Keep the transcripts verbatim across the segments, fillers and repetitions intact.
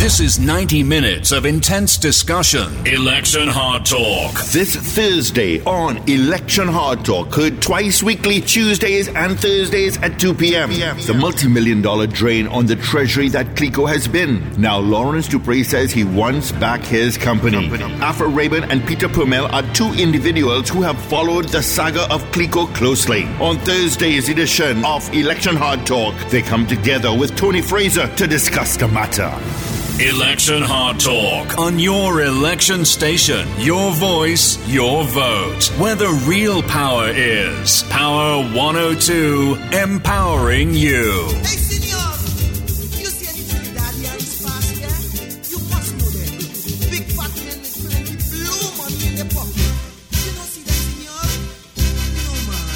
This is ninety minutes of intense discussion. Election Hard Talk. This Thursday on Election Hard Talk, heard twice weekly, Tuesdays and Thursdays at two p.m. The multi-million dollar drain on the treasury that Clicquot has been. Now Lawrence Dupre says he wants back his company. Afra Rabin and Peter Purmell are two individuals who have followed the saga of Clicquot closely. On Thursday's edition of Election Hard Talk, they come together with Tony Fraser to discuss the matter. Election Hard Talk on your election station. Your voice, your vote. Where the real power is. Power one oh two, empowering you. Hey, senor, you see any Trinidadians past here? You must know them. Big fat men with plenty blue money in their pocket. You don't see that, senor? No, man.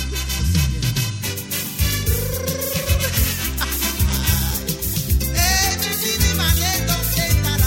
Hey, baby, man, they don't say that.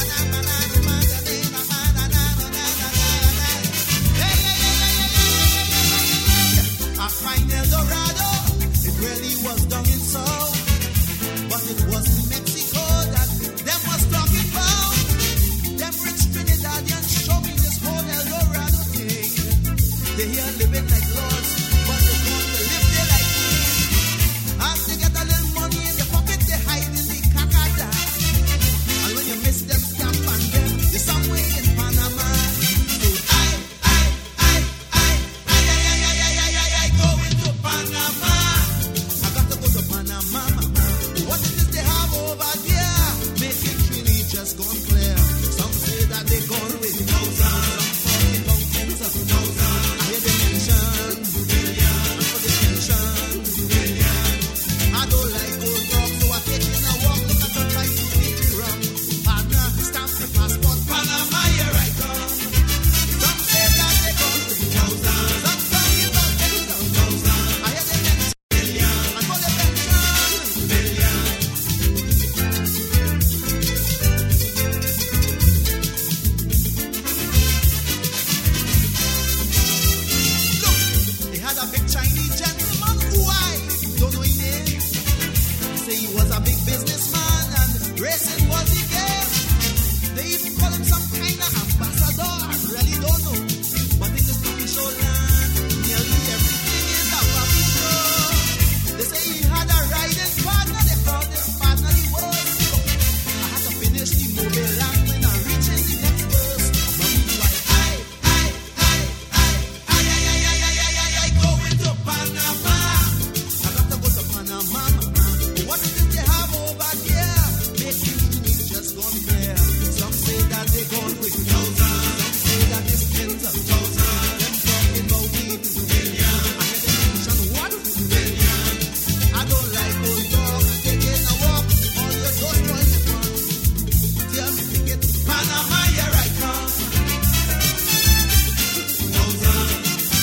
I find Eldorado, it really was down in South, but it was in Mexico that them was talking about. Them rich Trinidadians show me this whole Eldorado thing. They here living like lords, but they want to live their life free. As they get a little money in their pocket, they hide in the cacada. And when you miss them, scam and them, they're somewhere in Panama. So I, I, I, I, I, I, I, I, I, I, I, going to Panama. I got to go to Panama. What it is they have over there, making Trini just gone clear. Some say that they gone with thousands, some forty thousands, I hear they mention billion, and for the pension billion. I don't like old talk, so I take in a walk, look at the price to keep it wrong. Partner, stamp the passport, Panama, here I come. Some say that they gone with thousands, some talking about ten thousand. I hear they mention billion, and for the pension billion. Look, they had a big Chinese gentleman who I don't know his name. They say he was a big businessman and racing was the game. They even call him some kind of ambassador. I really don't know. But in this puppy show land, nearly everything is a puppy show. They say he had a riding partner. They called his partner the worst. I had to finish the movie land when I reach in the next verse. But meanwhile, I, I, I, I, I, I, I, I, I, I, I, going to Panama. I got to go to Panama. What is it they have over there? Making me just gone clear. Some say that they gone with thousands. Some say that it's tens of thousands. Them talking about even billion. I hear them mention what? Billion. I don't like old talk. Taking a walk. All your doors join the fun. Tell me to get Panama, here I come. Thousand.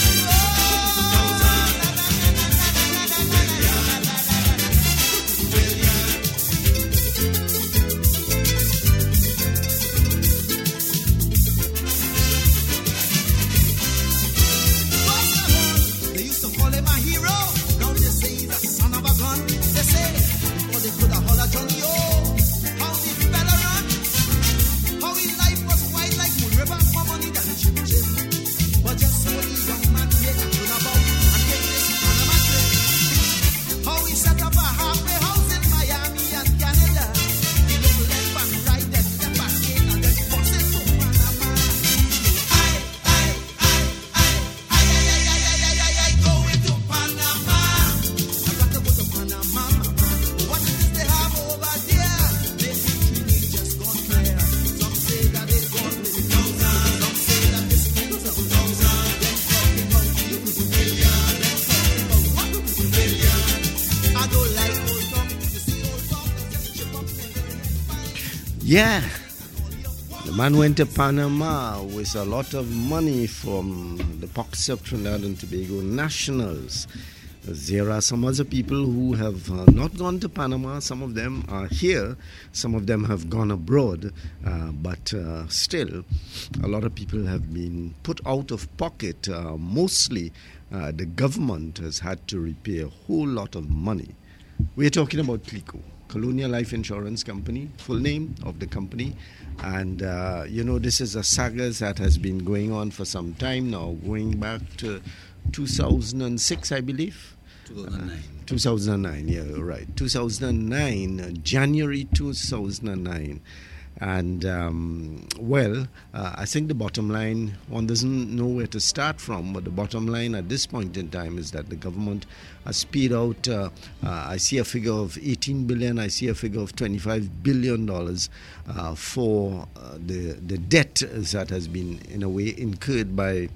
They used to call him a hero. Now they say he's a son of a gun. They say before they could have hollered Johnny O. How the fella run? How his life was wide like Moon River, more money than a chip chip. But just so the young man make a tune about and take this Panama trip. How he set up a halfway house in Miami and Canada. He looked left and right, then step back in and then bust it to Panama. I, I, I, I, I, I, I, I, I, I, I, going to Panama. I got to go to Panama. What is this they have over there? Making Trini just gone clear. Some say that they gone with thousands. Some say that it's tens of thousands. Them talking about even billion. Them talking about what? Billion. I don't like old talk. You see old talk, just chip up and Yeah. The man went to Panama with a lot of money from the pockets of Trinidad and Tobago nationals. There are some other people who have uh, not gone to Panama. Some of them are here. Some of them have gone abroad. Uh, but uh, still, a lot of people have been put out of pocket. Uh, mostly, uh, the government has had to repay a whole lot of money. We are talking about Clicquot. Colonial Life Insurance Company, full name of the company. And, uh, you know, this is a saga that has been going on for some time now, going back to two thousand six, I believe. two thousand nine. Uh, two thousand nine, yeah, right. two thousand nine, uh, January two thousand nine. And, um, well, uh, I think the bottom line, one doesn't know where to start from, but the bottom line at this point in time is that the government has paid out, uh, uh, I see a figure of eighteen billion dollars, I see a figure of twenty-five billion dollars uh, for uh, the, the debt that has been, in a way, incurred by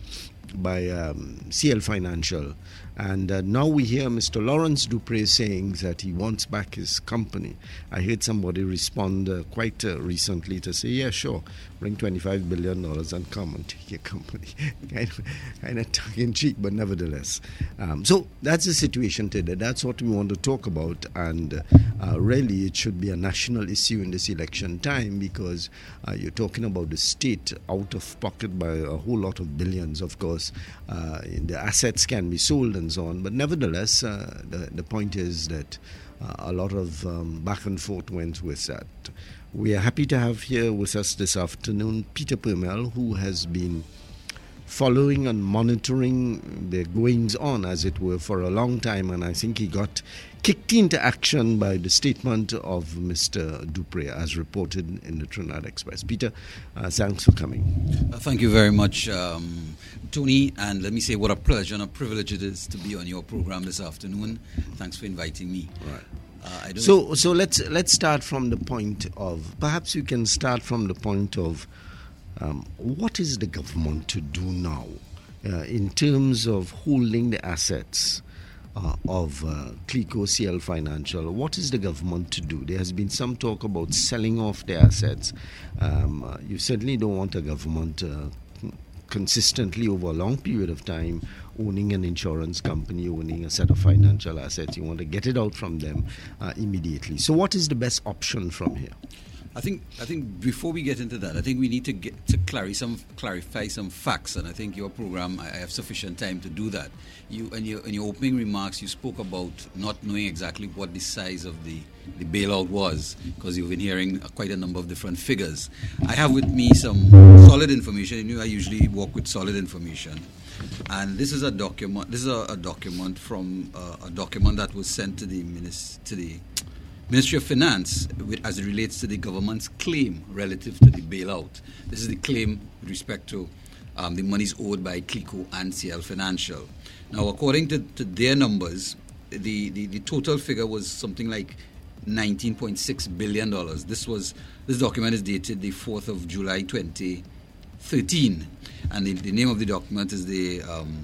by um, C L Financial. And uh, now we hear Mister Lawrence Dupre saying that he wants back his company. I heard somebody respond uh, quite uh, recently to say, yeah, sure, bring twenty-five billion dollars and come and take your company. kind of, kind of tongue-in-cheek, but nevertheless. Um, so that's the situation today. That's what we want to talk about. And uh, really, it should be a national issue in this election time, because uh, you're talking about the state out of pocket by a whole lot of billions, of course. Uh, the assets can be sold and so on. But nevertheless, uh, the, the point is that uh, a lot of um, back and forth went with that. We are happy to have here with us this afternoon Peter Permel, who has been following and monitoring the goings on, as it were, for a long time, and I think he got kicked into action by the statement of Mister Dupre, as reported in the Trinidad Express. Peter, uh, thanks for coming. Uh, thank you very much, um, Tony, and let me say what a pleasure and a privilege it is to be on your program this afternoon. Thanks for inviting me. Right. Uh, I don't so, so let's let's start from the point of, perhaps you can start from the point of um, what is the government to do now uh, in terms of holding the assets Uh, of uh, Clico C L Financial. What is the government to do? There has been some talk about selling off the assets. Um, uh, you certainly don't want a government uh, consistently over a long period of time owning an insurance company, owning a set of financial assets. You want to get it out from them uh, immediately. So what is the best option from here? I think I think before we get into that, I think we need to get to clarify some clarify some facts, and I think your program, I have sufficient time to do that. You in your in your opening remarks, you spoke about not knowing exactly what the size of the, the bailout was, because you've been hearing quite a number of different figures. I have with me some solid information. You know, I usually work with solid information, and this is a document. This is a, a document from uh, a document that was sent to the minis- to the Ministry of Finance as it relates to the government's claim relative to the bailout. This is the claim with respect to um, the monies owed by Clico and C L Financial. Now, according to, to their numbers, the, the, the total figure was something like nineteen point six billion dollars. This was this document is dated the fourth of July twenty thirteen, and the, the name of the document is the um,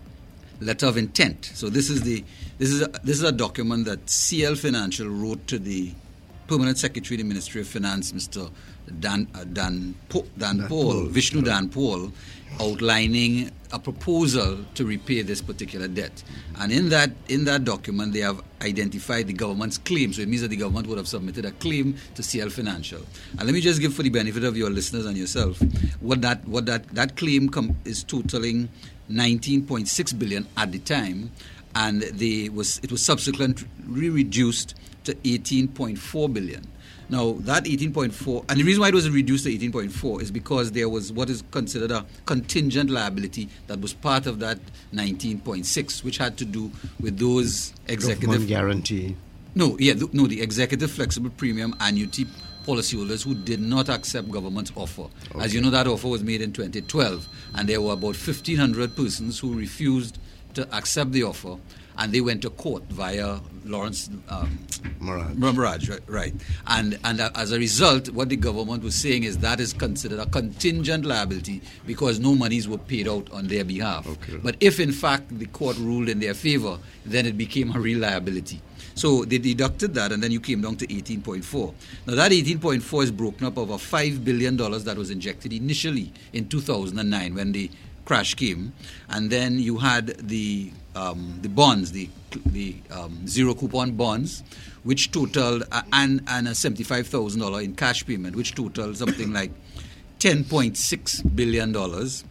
letter of intent. So this is the this is a, this is a document that C L Financial wrote to the Permanent Secretary of the Ministry of Finance, Mister Dan uh, Dan po, Dan, Dan Paul, Paul Vishnu Dan Paul, outlining a proposal to repay this particular debt. And in that in that document, they have identified the government's claim. So it means that the government would have submitted a claim to C L Financial. And let me just give, for the benefit of your listeners and yourself, what that what that that claim com- is totaling nineteen point six billion dollars at the time, and they was it was subsequently reduced to eighteen point four billion dollars. Now, that eighteen point four, and the reason why it was reduced to eighteen point four is because there was what is considered a contingent liability that was part of that nineteen point six, which had to do with those executive government guarantee. No, yeah, th- no, the executive flexible premium annuity policyholders who did not accept government's offer. Okay. As you know, that offer was made in twenty twelve, and there were about fifteen hundred persons who refused to accept the offer, and they went to court via Lawrence um, Maraj. Maraj, right, right. And and uh, as a result, what the government was saying is that is considered a contingent liability because no monies were paid out on their behalf. Okay. But if in fact the court ruled in their favor, then it became a real liability. So they deducted that, and then you came down to eighteen point four. Now that eighteen point four is broken up over five billion dollars that was injected initially in two thousand nine when the crash came, and then you had the um, the bonds, the the um, zero coupon bonds, which totaled uh, and and a seventy-five thousand dollars in cash payment, which totaled something like ten point six billion dollars.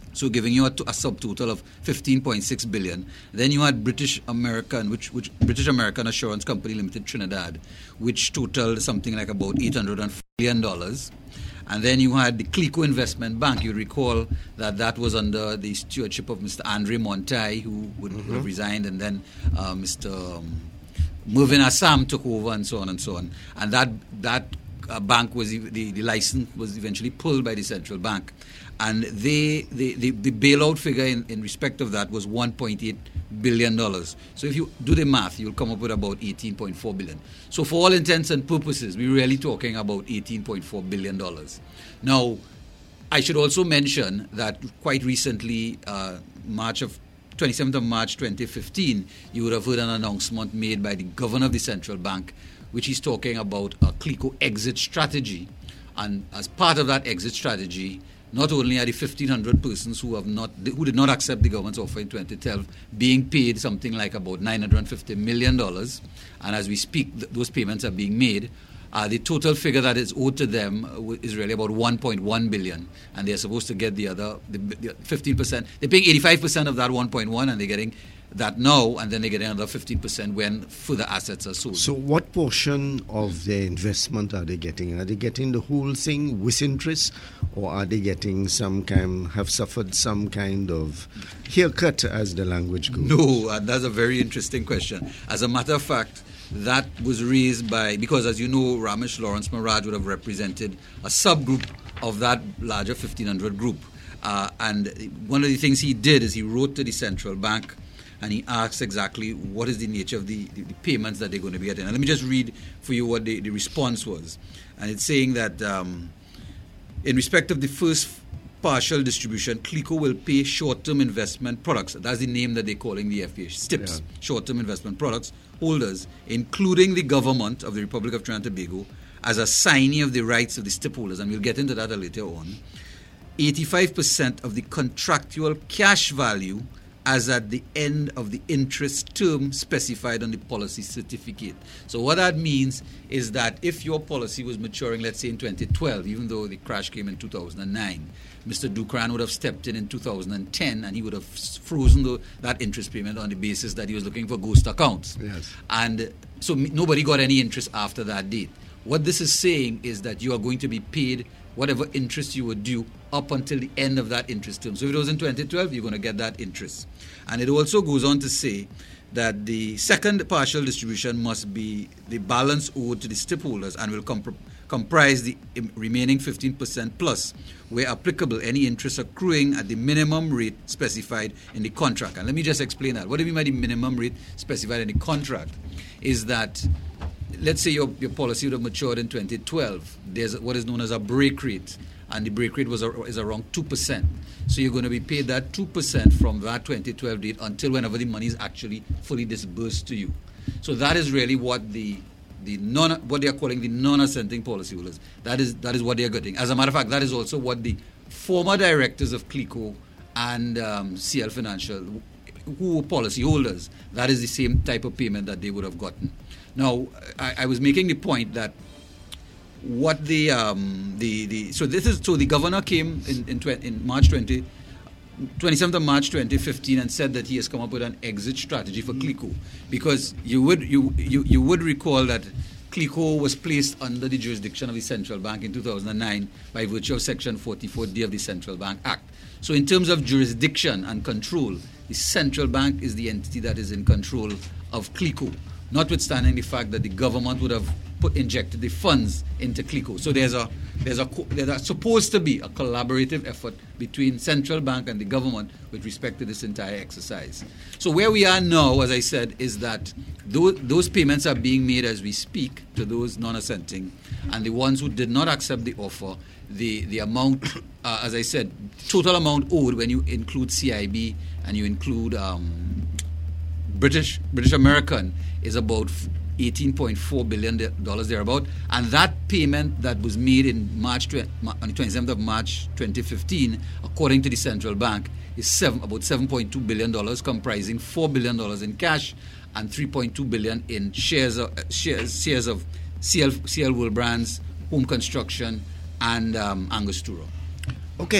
so giving you a, a subtotal of fifteen point six billion. Then you had British American, which, which British American Assurance Company Limited Trinidad, which totaled something like about eight hundred four million dollars. And then you had the Clico Investment Bank. You recall that that was under the stewardship of Mister Andre Montai, who would mm-hmm. have resigned, and then uh, Mister Um, Mervyn Assam took over, and so on and so on. And that that uh, bank was the, the license was eventually pulled by the central bank, and they the, the, the bailout figure in, in respect of that was one point eight billion dollars. So if you do the math, you'll come up with about eighteen point four billion. So for all intents and purposes, we're really talking about eighteen point four billion dollars. Now, I should also mention that quite recently, uh, March of twenty-seventh of March twenty fifteen, you would have heard an announcement made by the governor of the central bank, which is talking about a Clico exit strategy. And as part of that exit strategy, not only are the fifteen hundred persons who have not, who did not accept the government's offer in twenty twelve being paid something like about nine hundred fifty million dollars, and as we speak, th- those payments are being made. Uh, the total figure that is owed to them uh, is really about one point one billion, and they're supposed to get the other the, the fifteen percent. They're paying eighty-five percent of that one point one, and they're getting that now, and then they get another fifteen percent when further assets are sold. So what portion of their investment are they getting? Are they getting the whole thing with interest, or are they getting some kind, have suffered some kind of haircut, as the language goes? No, and that's a very interesting question. As a matter of fact, that was raised by, because as you know, Ramesh Lawrence Maraj would have represented a subgroup of that larger fifteen hundred group. Uh, and one of the things he did is he wrote to the central bank and he asked exactly what is the nature of the, the, the payments that they're going to be getting. And let me just read for you what the, the response was. And it's saying that um, in respect of the first partial distribution, Clico will pay short-term investment products. That's the name that they're calling the F P H, S T I Ps, yeah. Short-term investment products holders, including the government of the Republic of Trinidad and Tobago, as a signee of the rights of the S T I P holders, and we'll get into that later on, eighty-five percent of the contractual cash value as at the end of the interest term specified on the policy certificate. So what that means is that if your policy was maturing, let's say in twenty twelve, even though the crash came in two thousand nine, Mister Dukran would have stepped in in two thousand ten and he would have frozen the, that interest payment on the basis that he was looking for ghost accounts. Yes. And so nobody got any interest after that date. What this is saying is that you are going to be paid whatever interest you were due up until the end of that interest term. So if it was in twenty twelve, you're going to get that interest. And it also goes on to say that the second partial distribution must be the balance owed to the S T I P holders and will comp- comprise the remaining fifteen percent plus, where applicable, any interest accruing at the minimum rate specified in the contract. And let me just explain that. What do you mean by the minimum rate specified in the contract? Is that, let's say your, your policy would have matured in twenty twelve. There's what is known as a break rate, and the break rate was a, is around two percent. So you're going to be paid that two percent from that twenty twelve date until whenever the money is actually fully disbursed to you. So that is really what the the non what they are calling the non-assenting policyholders. That is that is what they are getting. As a matter of fact, that is also what the former directors of Clico and um, C L Financial, who were policyholders, that is the same type of payment that they would have gotten. Now, I, I was making the point that what the um, the the so this is so the governor came in in, tw- in March twentieth, twenty-seventh of March twenty fifteen and said that he has come up with an exit strategy for Clico, because you would you you, you would recall that Clico was placed under the jurisdiction of the central bank in two thousand nine by virtue of Section forty-four D of the Central Bank Act. So in terms of jurisdiction and control, the central bank is the entity that is in control of Clico, notwithstanding the fact that the government would have put injected the funds into Clico. So there's a there's a there's a, supposed to be a collaborative effort between central bank and the government with respect to this entire exercise. So where we are now, as I said, is that those, those payments are being made as we speak to those non-assenting, and the ones who did not accept the offer, the the amount, uh, as I said, total amount owed when you include C I B and you include um, British British American is about eighteen point four billion dollars thereabout, and that payment that was made in March on the twenty-seventh of March twenty fifteen, according to the central bank, is seven, about seven point two billion dollars, comprising four billion dollars in cash and three point two billion dollars in shares of, uh, shares shares of C L C L World Brands, Home Construction, and um, Angostura. Okay.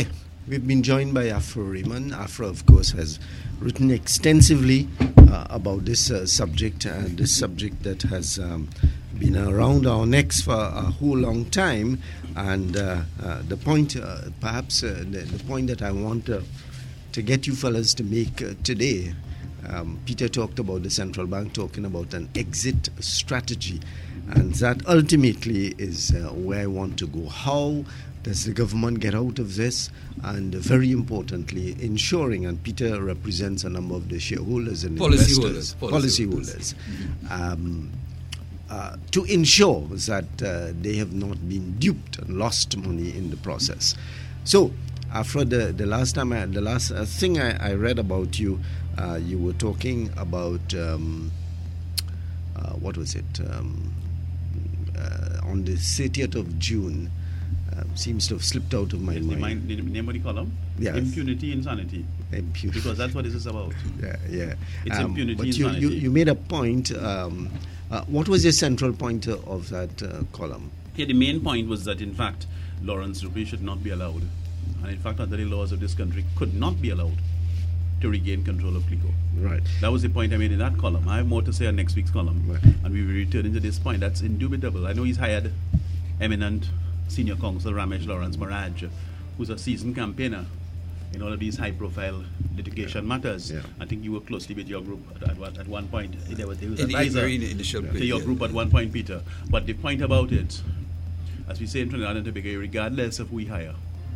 we've been joined by Afra Raymond. Afra, of course, has written extensively uh, about this uh, subject, and this subject that has um, been around our necks for a whole long time. And uh, uh, the point, uh, perhaps, uh, the, the point that I want to, to get you fellas to make uh, today, um, Peter talked about the central bank talking about an exit strategy, and that ultimately is uh, where I want to go. How does the government get out of this? And very importantly, ensuring, and Peter represents a number of the shareholders and policy investors, holders, policy, policy holders, holders um, uh, to ensure that uh, they have not been duped and lost money in the process. So, after the, the last time, I, the last uh, thing I, I read about you, uh, you were talking about, um, uh, what was it, um, uh, on the thirtieth of June, Uh, seems to have slipped out of my Yes, mind. The, the name of the column? Yes. Impunity, insanity. Impunity. Because that's what this is about. Yeah, yeah. It's Um, impunity, but you, insanity. you, you made a point. Um, uh, what was the central point of that uh, column? Yeah, the main point was that, in fact, Lawrence Dupree should not be allowed. And, in fact, under the laws of this country, could not be allowed to regain control of CLICO. Right. That was the point I made in that column. I have more to say on next week's column. Right. And we will return to this point. That's indubitable. I know he's hired eminent senior counsel Ramesh Lawrence Maraj, who's a seasoned campaigner in all of these high-profile litigation yeah. matters. Yeah. I think you worked closely with your group at, at, at one point. There was, there was In the advisor very initial to period, your yeah. group at one point, Peter. But the point about it, as we say in Trinidad and Tobago, regardless of who we hire,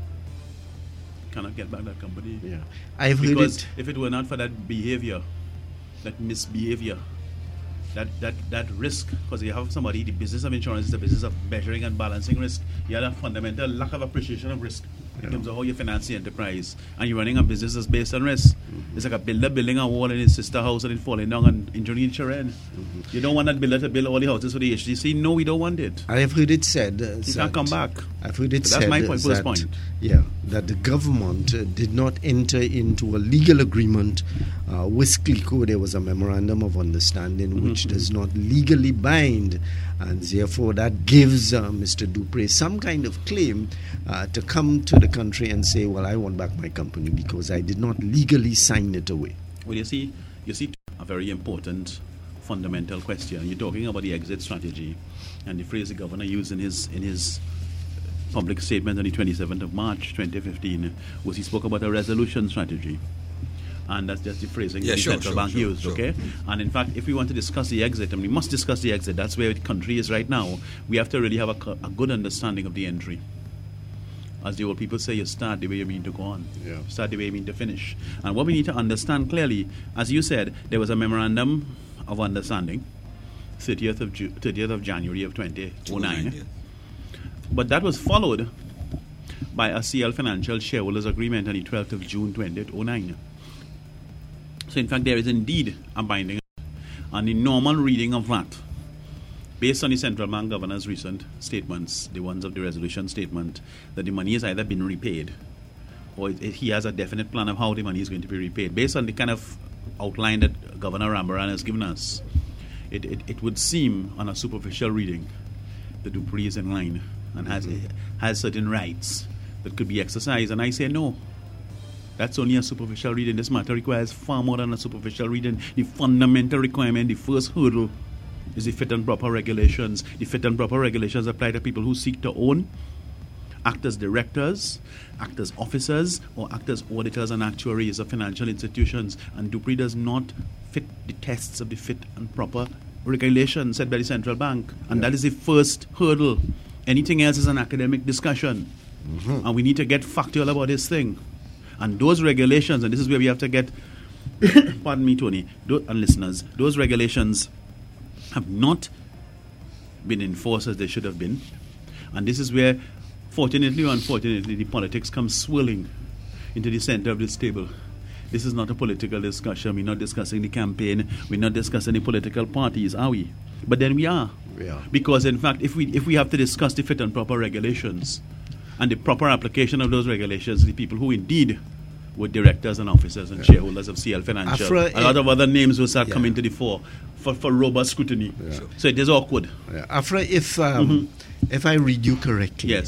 cannot get back that company. Yeah. I've heard Because it. if it were not for that behavior, that misbehavior, that that that risk, because you have somebody, the business of insurance is the business of measuring and balancing risk. You have a fundamental lack of appreciation of risk in Yeah. terms of how you finance the enterprise, and you're running a business that's based on risk. Mm-hmm. It's like a builder building a wall in his sister house and it falling down and injuring each other. Mm-hmm. You don't want that builder to build all the houses for the H D C. No, we don't want it. I have heard it said. Uh, You can't come back. I've heard it But said. that's my point, that, first point. Yeah, that the government uh, did not enter into a legal agreement uh, with CLICO. There was a memorandum of understanding Mm-hmm. which does not legally bind, and therefore that gives uh, Mister Dupree some kind of claim uh, to come to the country and say, well, I want back my company because I did not legally sign it away. Well, you see, you see a very important fundamental question. You're talking about the exit strategy, and the phrase the governor used in his in his public statement on the twenty-seventh of March twenty fifteen was he spoke about a resolution strategy. And that's just the phrasing Yeah, the sure, central sure, bank sure, used, sure. okay? And in fact, if we want to discuss the exit, and we must discuss the exit, that's where the country is right now, we have to really have a, co- a good understanding of the entry. As the old people say, you start the way you mean to go on. Yeah. Start the way you mean to finish. And what we need to understand clearly, as you said, there was a memorandum of understanding, thirtieth of, Ju- thirtieth of January of twenty oh nine. Yeah. But that was followed by a C L Financial Shareholders Agreement on the twelfth of June twenty oh nine. So in fact, there is indeed a binding. And the normal reading of that, based on the central bank governor's recent statements, the ones of the resolution statement, that the money has either been repaid or it, it, he has a definite plan of how the money is going to be repaid. Based on the kind of outline that Governor Rambaran has given us, it, it, it would seem on a superficial reading that Dupree is in line and has, has certain rights that could be exercised. And I say no. That's only a superficial reading. This matter requires far more than a superficial reading. The fundamental requirement, the first hurdle, is the fit and proper regulations. The fit and proper regulations apply to people who seek to own, act as directors, act as officers, or act as auditors and actuaries of financial institutions. And Dupree does not fit the tests of the fit and proper regulations set by the central bank. And Yeah. that is the first hurdle. Anything else is an academic discussion. Mm-hmm. And we need to get factual about this thing. And those regulations, and this is where we have to get, pardon me, Tony, those, and listeners, those regulations have not been enforced as they should have been. And this is where, fortunately or unfortunately, the politics comes swirling into the center of this table. This is not a political discussion. We're not discussing the campaign. We're not discussing the political parties, are we? But then we are. We are. Because, in fact, if we if we have to discuss the fit and proper regulations and the proper application of those regulations, the people who indeed were directors and officers and shareholders of C L Financial, Afra, a lot of other names will start yeah. coming to the fore for, for robust scrutiny. Yeah. So it is awkward. Yeah. Afra, if um, if I read you correctly, Yes.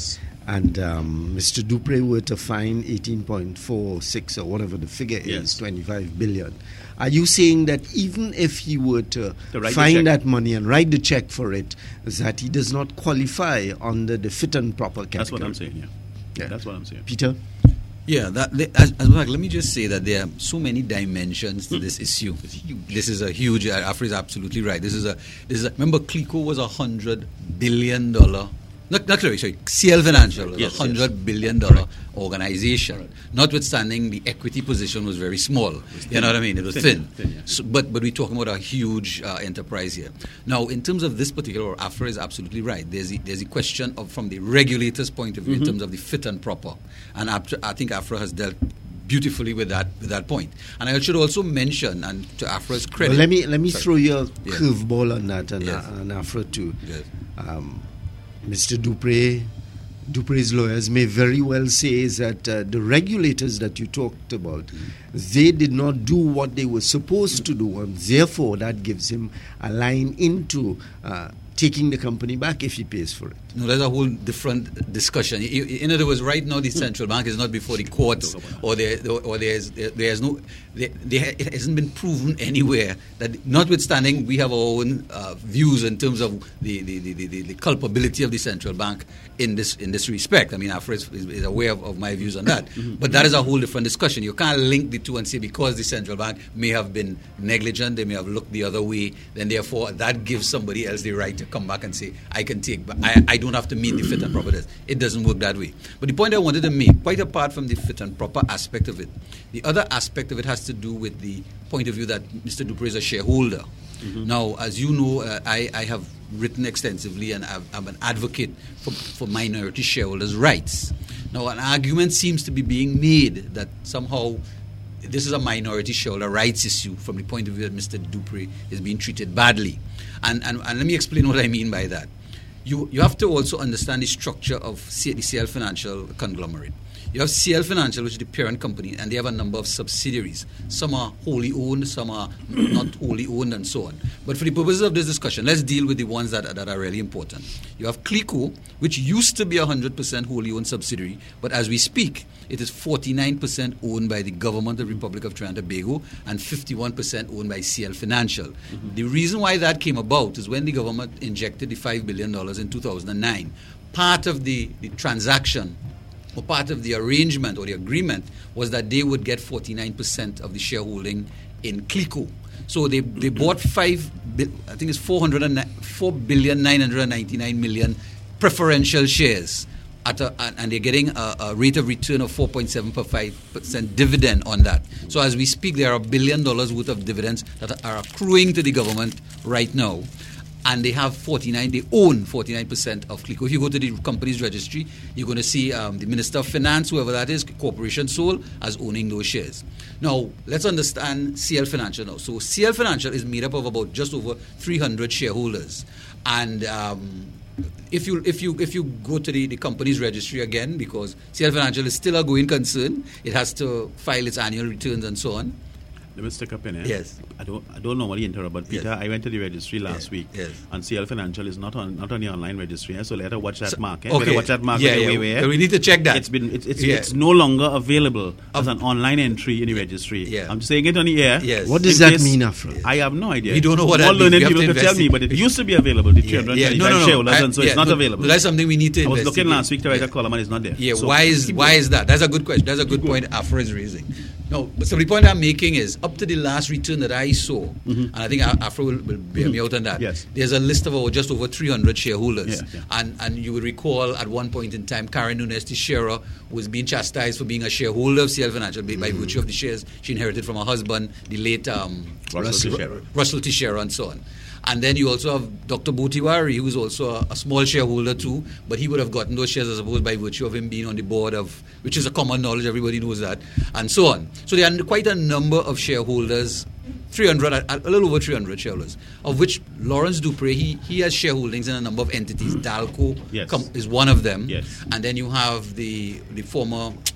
and um, Mister Dupre were to find eighteen point four six or whatever the figure Yes. is, twenty-five billion. Are you saying that even if he were to, To write the check. find that money and write the check for it, that he does not qualify under the fit and proper category? That's what I'm saying, yeah. Yeah. That's what I'm saying. Peter? Yeah, that, the- as, as well, let me just say that there are so many dimensions to this issue. This is a huge. uh, Afra is absolutely right. This is a. This is a, remember, Clico was a hundred billion dollar. Not, not sorry, sorry. C L Financial was Yes, a hundred yes. billion dollar organization. Notwithstanding, the equity position was very small. You know what I mean? It was Thin, thin. thin, yeah. So, but but we're talking about a huge uh, enterprise here. Now, in terms of this particular, Afra is absolutely right. There's a, there's a question of from the regulator's point of view Mm-hmm. in terms of the fit and proper, and Afra- I think Afra has dealt beautifully with that with that point. And I should also mention, and to Afra's credit, Well, let me let me Sorry. throw you a Yes. curveball on that and, Yes. uh, and Afra too. Yes. Um, Mister Dupre, Dupre's lawyers may very well say that uh, the regulators that you talked about, they did not do what they were supposed to do, and therefore that gives him a line into uh, taking the company back if he pays for it. No, that's a whole different discussion. I- I- In other words, right now the central bank is not before the courts, or there, or there's there, there's no, there, there, it hasn't been proven anywhere that, notwithstanding, we have our own uh, views in terms of the the, the, the the culpability of the central bank in this in this respect. I mean, Afra is, is, is aware of, of my views on that, but that is a whole different discussion. You can't link the two and say because the central bank may have been negligent, they may have looked the other way, then therefore that gives somebody else the right to come back and say, I can take, but I, I don't have to meet the fit and proper test. It doesn't work that way. But the point I wanted to make, quite apart from the fit and proper aspect of it, the other aspect of it has to do with the point of view that Mister Dupre is a shareholder. Now, as you know, uh, I, I have written extensively and I've, I'm an advocate for, for minority shareholders' rights. Now, an argument seems to be being made that somehow this is a minority shareholder rights issue from the point of view that Mister Dupre is being treated badly. And, and, and let me explain what I mean by that. You, you have to also understand the structure of C, the C L Financial conglomerate. You have C L Financial, which is the parent company, and they have a number of subsidiaries. Some are wholly owned, some are not wholly owned, and so on. But for the purposes of this discussion, let's deal with the ones that, that are really important. You have Clico, which used to be a one hundred percent wholly owned subsidiary, but as we speak, it is forty-nine percent owned by the government of the Republic of Trinidad and Tobago and fifty-one percent owned by C L Financial. Mm-hmm. The reason why that came about is when the government injected the five billion dollars in two thousand nine. Part of the, the transaction or part of the arrangement or the agreement was that they would get forty-nine percent of the shareholding in Clico. So they, they bought five, I think it's four hundred four billion nine hundred ninety-nine million preferential shares, at a, and they're getting a, a rate of return of four point seven five percent dividend on that. So as we speak, there are a billion dollars worth of dividends that are accruing to the government right now. And they have forty-nine, they own forty-nine percent of Clico. If you go to the company's registry, you're going to see um, the Minister of Finance, whoever that is, Corporation Sole, as owning those shares. Now, let's understand C L Financial now. So C L Financial is made up of about just over three hundred shareholders. And um, if you if you if you go to the, the company's registry again, because C L Financial is still a going concern, it has to file its annual returns and so on. Let me stick up in here. Yes. I don't I don't normally interrupt, but Peter, Yes. I went to the registry last Yes. week, Yes. and C L Financial is not on not on the online registry, eh, so let her watch that So- mark. Eh? okay. Let her watch that mark. Yeah, with the yeah. way where We need to check that. It's been it's it's, Yeah. it's no longer available as an online entry in the registry. Yeah. I'm saying it on the air. Yes. What does In that case- mean, Afra? I have no idea. We don't know what More that means. learned We have people to could tell me, investigate. but it used to be available. The three Yeah, hundred yeah. ninety-five No, no, no. shareholders, I- and so yeah, it's not no, available. That's something we need to I was investigate. looking last week to write Yeah. a column, and it's not there. Yeah, So, why is keep why going. is that? That's a good question. That's a good point Afra is raising. No, but so the point I'm making is up to the last return that I saw, and I think Afra will, will bear me out on that. Yes. There's a list of over, just over three hundred shareholders, Yeah, yeah. and and you will recall at one point in time, Karen Nunes Teixeira was being chastised for being a shareholder of C L Financial by, by virtue of the shares she inherited from her husband, the late um, Russell Teixeira. Russell Teixeira, and so on. And then you also have Doctor Botiwari, who's also a, a small shareholder too, but he would have gotten those shares, I suppose, by virtue of him being on the board of, which is a common knowledge, everybody knows that, and so on. So there are quite a number of shareholders, three hundred, a, a little over three hundred shareholders, of which Lawrence Dupre, he, he has shareholdings in a number of entities. Dalco Yes. com- is one of them. Yes. And then you have the, the former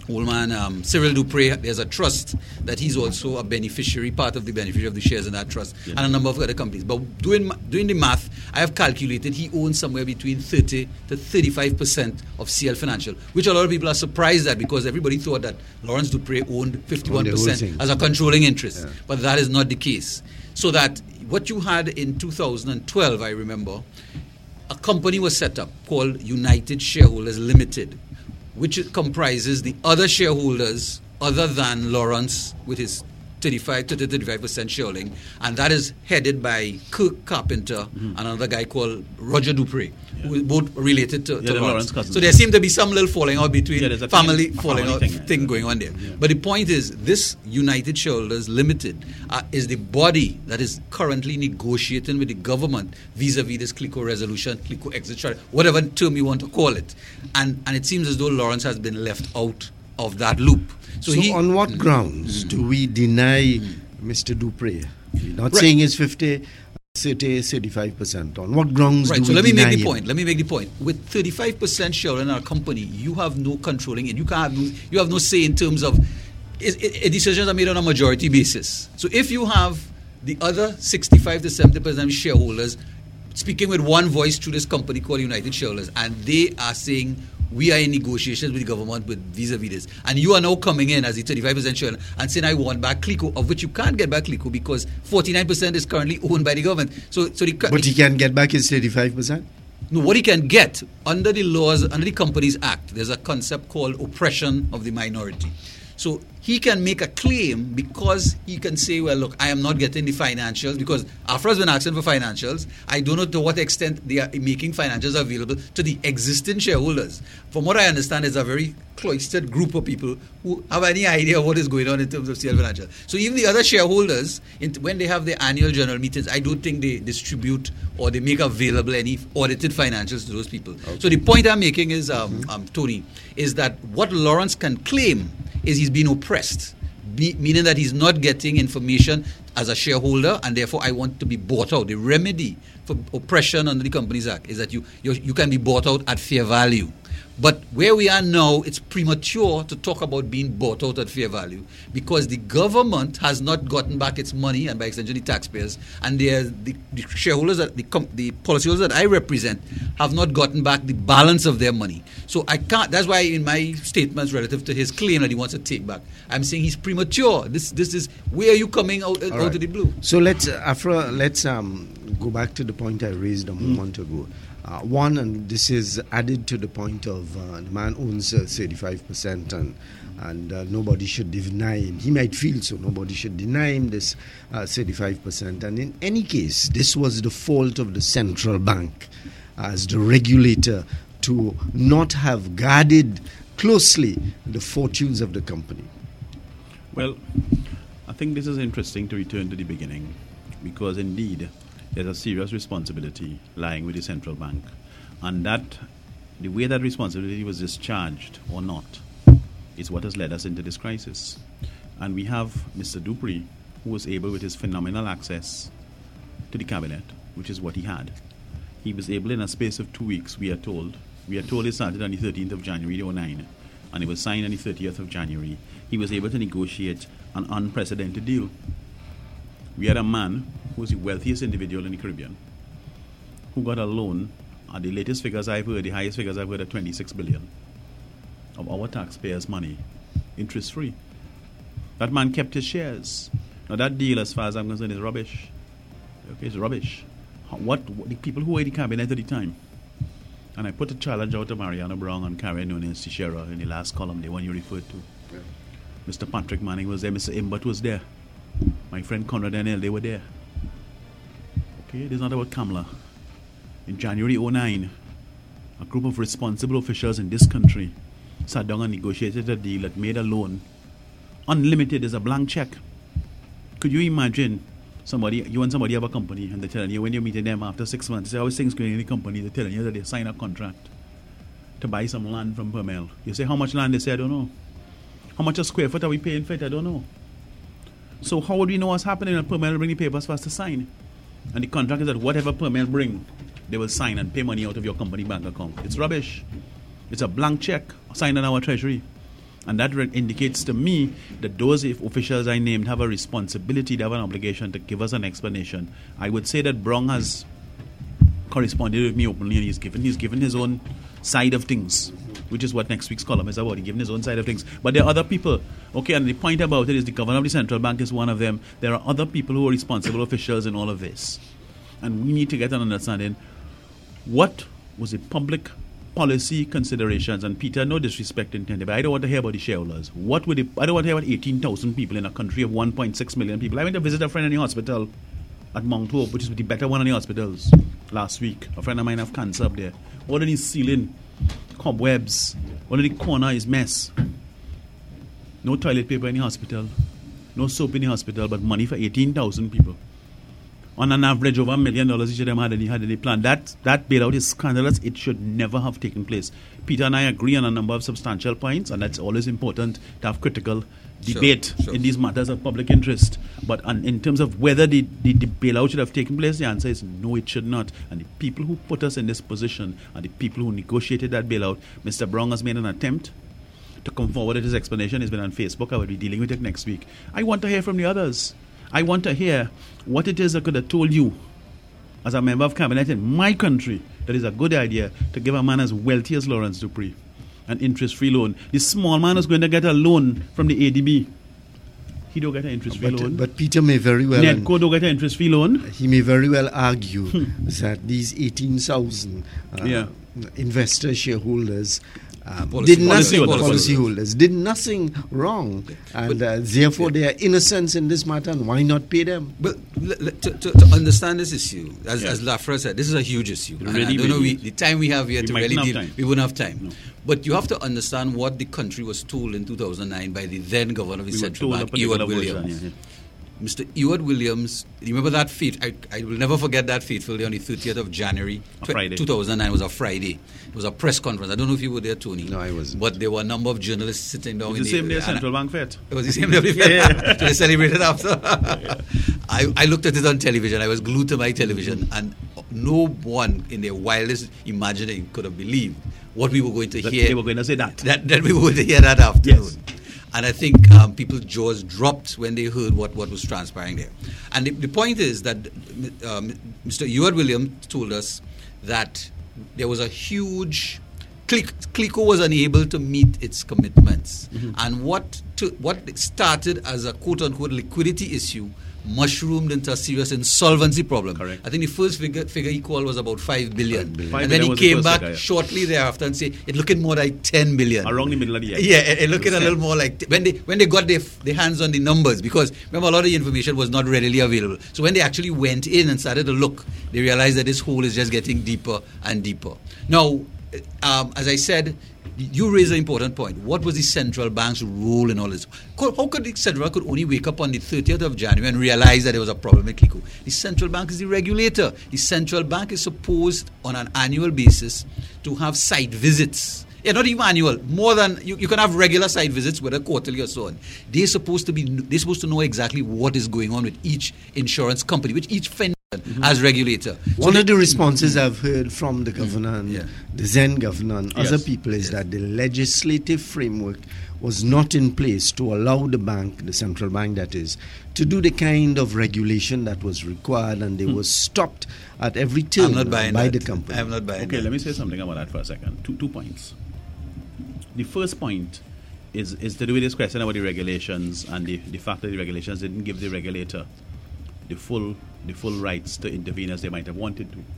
old man um, Cyril Dupre, there's a trust that he's also a beneficiary, part of the beneficiary of the shares in that trust, yeah. and a number of other companies. But doing doing the math, I have calculated he owns somewhere between thirty to thirty-five percent of C L Financial, which a lot of people are surprised at because everybody thought that Lawrence Dupre owned fifty-one percent as a controlling interest. Yeah. But that is not the case. So that what you had in two thousand twelve, I remember, a company was set up called United Shareholders Limited, which comprises the other shareholders other than Lawrence with his thirty-five to thirty-five percent shareholding, and that is headed by Kirk Carpenter mm-hmm. and another guy called Roger Dupre, yeah. who is both related to, yeah, to Lawrence. Lawrence so there seemed to be some little falling out between yeah, a family thing, falling family out thing, thing yeah. going on there. Yeah. But the point is, this United Shareholders Limited uh, is the body that is currently negotiating with the government vis-a-vis this CLICO resolution, CLICO exit strategy, whatever term you want to call it. And, and it seems as though Lawrence has been left out of that loop. So, so he, on what mm, grounds mm, do we deny mm, Mister Dupre? We're not right. saying it's fifty, thirty, thirty-five percent. On what grounds right. do so we let me deny make the him? point. Let me make the point. With thirty-five percent share in our company, you have no controlling it. You can't have no, you have no say in terms of it, it, decisions are made on a majority basis. So if you have the other sixty-five to seventy percent shareholders speaking with one voice through this company called United Shareholders, and they are saying, we are in negotiations with the government with vis-a-vis this, and you are now coming in as the thirty-five percent shareholder and saying, I want back CLICO, of which you can't get back CLICO because forty-nine percent is currently owned by the government. So, so the, But he can get back his thirty-five percent? No, what he can get under the laws, under the Companies Act, there's a concept called oppression of the minority. So he can make a claim because he can say, well, look, I am not getting the financials because Afra has been asking for financials. I don't know to what extent they are making financials available to the existing shareholders. From what I understand, it's a very cloistered group of people who have any idea what is going on in terms of C L Financial. So even the other shareholders, when they have their annual general meetings, I don't think they distribute or they make available any audited financials to those people. Okay. So the point I'm making is, um, um, Tony, is that what Lawrence can claim is he's being oppressed, be, meaning that he's not getting information as a shareholder, and therefore I want to be bought out. The remedy for oppression under the Companies Act is that you you, you can be bought out at fair value. But where we are now, it's premature to talk about being bought out at fair value because the government has not gotten back its money, and by extension the taxpayers, and the, the, the shareholders, that, the, the policyholders that I represent have not gotten back the balance of their money. So I can't, that's why in my statements relative to his claim that he wants to take back, I'm saying he's premature. This this is, where are you coming out, out right. of the blue? So let's, uh, Afra, let's um, go back to the point I raised a moment mm. ago. Uh, one, and this is added to the point of uh, the man owns uh, thirty-five percent and and uh, nobody should deny him. He might feel so. Nobody should deny him this uh, thirty-five percent. And in any case, this was the fault of the central bank as the regulator to not have guarded closely the fortunes of the company. Well, I think this is interesting to return to the beginning because indeed there's a serious responsibility lying with the central bank, and that the way that responsibility was discharged or not is what has led us into this crisis. And we have Mister Dupre, who was able, with his phenomenal access to the cabinet, which is what he had, he was able in a space of two weeks, we are told, we are told it started on the thirteenth of January oh nine, and it was signed on the thirtieth of January. He was able to negotiate an unprecedented deal. We had a man who was the wealthiest individual in the Caribbean who got a loan, at the latest figures I've heard, the highest figures I've heard, are twenty-six billion of our taxpayers' money, interest-free. That man kept his shares. Now that deal, as far as I'm concerned, is rubbish. Okay, it's rubbish. What, what the people who were in the cabinet at the time, and I put a challenge out to Mariana Brown and Karen Nunes Teixeira in the last column, the one you referred to. Yeah. Mister Patrick Manning was there, Mister Imbert was there. My friend Conrad Daniel, they were there. Okay, it is not about Kamala. In January oh nine, a group of responsible officials in this country sat down and negotiated a deal that made a loan unlimited as a blank check. Could you imagine somebody, you and somebody have a company and they're telling you when you're meeting them after six months, they say, how is things going in the company? They're telling you that they sign a contract to buy some land from Permel. You say, how much land? They say, I don't know. How much a square foot are we paying for it? I don't know. So how would we know what's happening when Permel will bring the papers for us to sign? And the contract is that whatever Permel bring, they will sign and pay money out of your company bank account. It's rubbish. It's a blank check signed on our treasury. And that re- indicates to me that those if officials I named have a responsibility, they have an obligation to give us an explanation. I would say that Brong has corresponded with me openly, and he's given he's given his own side of things, which is what next week's column is about. He's given his own side of things. But there are other people, okay, and the point about it is the governor of the central bank is one of them. There are other people who are responsible officials in all of this. And we need to get an understanding what was the public policy considerations. And Peter, no disrespect intended, but I don't want to hear about the shareholders. What would it, I don't want to hear about eighteen thousand people in a country of one point six million people. I went to visit a friend in the hospital at Mount Hope, which is the better one of the hospitals, last week. A friend of mine have cancer up there. All of these ceiling, cobwebs, all of the corner is mess. No toilet paper in the hospital, no soap in the hospital, but money for eighteen thousand people. On an average, over a million dollars each of them had any, had any plan. That, that bailout is scandalous. It should never have taken place. Peter and I agree on a number of substantial points, and that's always important to have critical debate sure, sure. in these matters of public interest. But on, in terms of whether the, the, the bailout should have taken place, the answer is no, it should not. And the people who put us in this position are the people who negotiated that bailout. Mister Brong has made an attempt to come forward with his explanation. It's been on Facebook. I will be dealing with it next week. I want to hear from the others. I want to hear what it is I could have told you as a member of cabinet in my country that is a good idea to give a man as wealthy as Lawrence Dupree an interest-free loan. The small man is going to get a loan from the A D B. He don't get an interest-free But, loan. but Peter may very well... Nedco don't get an interest-free loan. He may very well argue that these eighteen thousand uh, Yeah. investor shareholders um, Policy- did nothing, policyholders. policyholders did nothing wrong, and uh, therefore they are innocents in this matter, and why not pay them? But l- l- to, to, to understand this issue, as, Yeah. as Lafra said, this is a huge issue. And Really, I don't know, really. we, the time we have here We to might really not have deal, time. we wouldn't have time. No. But you have to understand what the country was told in two thousand nine by the then governor of the We were central told a bank, particular Ewart version, Williams. yeah, yeah. Mister Ewart Williams, remember that fate? I, I will never forget that fateful day on the thirtieth of January, A Friday. two thousand nine was a Friday. It was a press conference. I don't know if you were there, Tony. No, I wasn't. But there were a number of journalists sitting down It's the in same day as and- Central Bank Fed. It was the same day. Yeah. So they celebrated after. I, I looked at it on television. I was glued to my television, and no one in their wildest imagining could have believed what we were going to That hear. they were going to say that. That, that we were going to hear that afternoon. Yes. And I think um, people's jaws dropped when they heard what, what was transpiring there. And the, the point is that um, Mister Ewart Williams told us that there was a huge... Click, Clico was unable to meet its commitments. Mm-hmm. And what to, what started as a quote-unquote liquidity issue mushroomed into a serious insolvency problem. Correct. I think the first figure, figure he called was about five billion. Five And then billion he was the came first back figure, yeah. shortly thereafter and said it looking more like ten billion. Around the middle of the year. Yeah, it, it looking a Percent. little more like when they when they got their, their hands on the numbers, because remember a lot of the information was not readily available. So when they actually went in and started to look, they realized that this hole is just getting deeper and deeper. Now, um, as I said, you raise an important point. What was the central bank's role in all this? Could, how could the central bank could only wake up on the thirtieth of January and realize that there was a problem with Clico? The central bank is the regulator. The central bank is supposed on an annual basis to have site visits. Yeah, not even annual. More than you, you can have regular site visits, whether quarterly or so on. They're supposed to be. They're supposed to know exactly what is going on with each insurance company, with each fin- mm-hmm. as regulator. One So of the responses I've heard from the governor and Yeah. the then governor and Yes. other people is that the legislative framework was not in place to allow the bank, the central bank that is, to do the kind of regulation that was required, and they Hmm. were stopped at every turn I'm not buying by that. the company. I'm not buying Okay, that. let me say something about that for a second. Two two points. The first point is is to do with this question about the regulations and the, the fact that the regulations didn't give the regulator the full the full rights to intervene as they might have wanted to.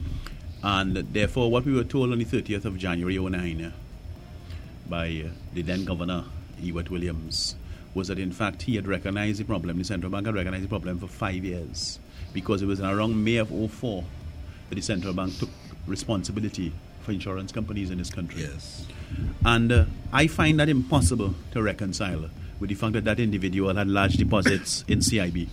And therefore, what we were told on the thirtieth of January oh nine by uh, the then governor, Ewart Williams, was that in fact he had recognized the problem, the central bank had recognized the problem for five years, because it was around May of oh four that the central bank took responsibility for insurance companies in this country. Yes. And uh, I find that impossible to reconcile with the fact that that individual had large deposits in C I B.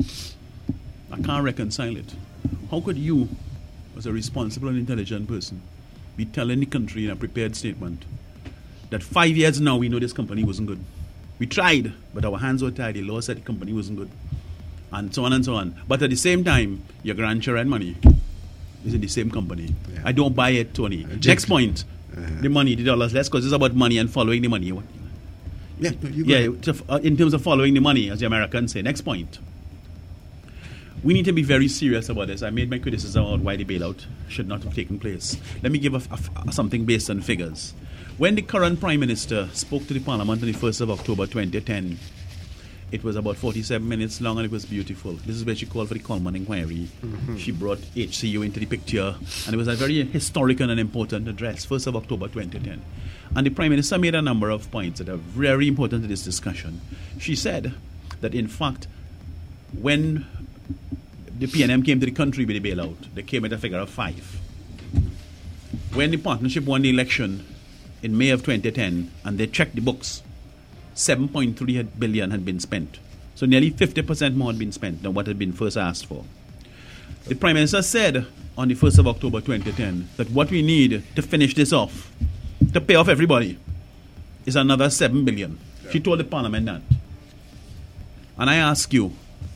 I can't reconcile it. How could you, as a responsible and intelligent person, be telling the country in a prepared statement that five years now we know this company wasn't good? We tried, but our hands were tied. The law said the company wasn't good. And so on and so on. But at the same time, your grandchildren money is in the same company. Yeah. I don't buy it, Tony. Uh, Next point. Uh-huh. The money, the dollars less, because it's about money and following the money. Yeah, you yeah, to, uh, in terms of following the money, as the Americans say. Next point. We need to be very serious about this. I made my criticism about why the bailout should not have taken place. Let me give a, a, a, something based on figures. When the current Prime Minister spoke to the Parliament on the first of October twenty ten, it was about forty-seven minutes long and it was beautiful. This is where she called for the Coleman inquiry. Mm-hmm. She brought H C U into the picture, and it was a very historical and important address, first of October twenty ten. And the Prime Minister made a number of points that are very important to this discussion. She said that, in fact, when the P N M came to the country with the bailout, they came at a figure of five. When the partnership won the election in May of twenty ten, and they checked the books, seven point three billion had been spent. So nearly fifty percent more had been spent than what had been first asked for. The Prime Minister said on the first of October twenty ten that what we need to finish this off, to pay off everybody, is another seven billion. Yeah. She told the Parliament that. And I ask you,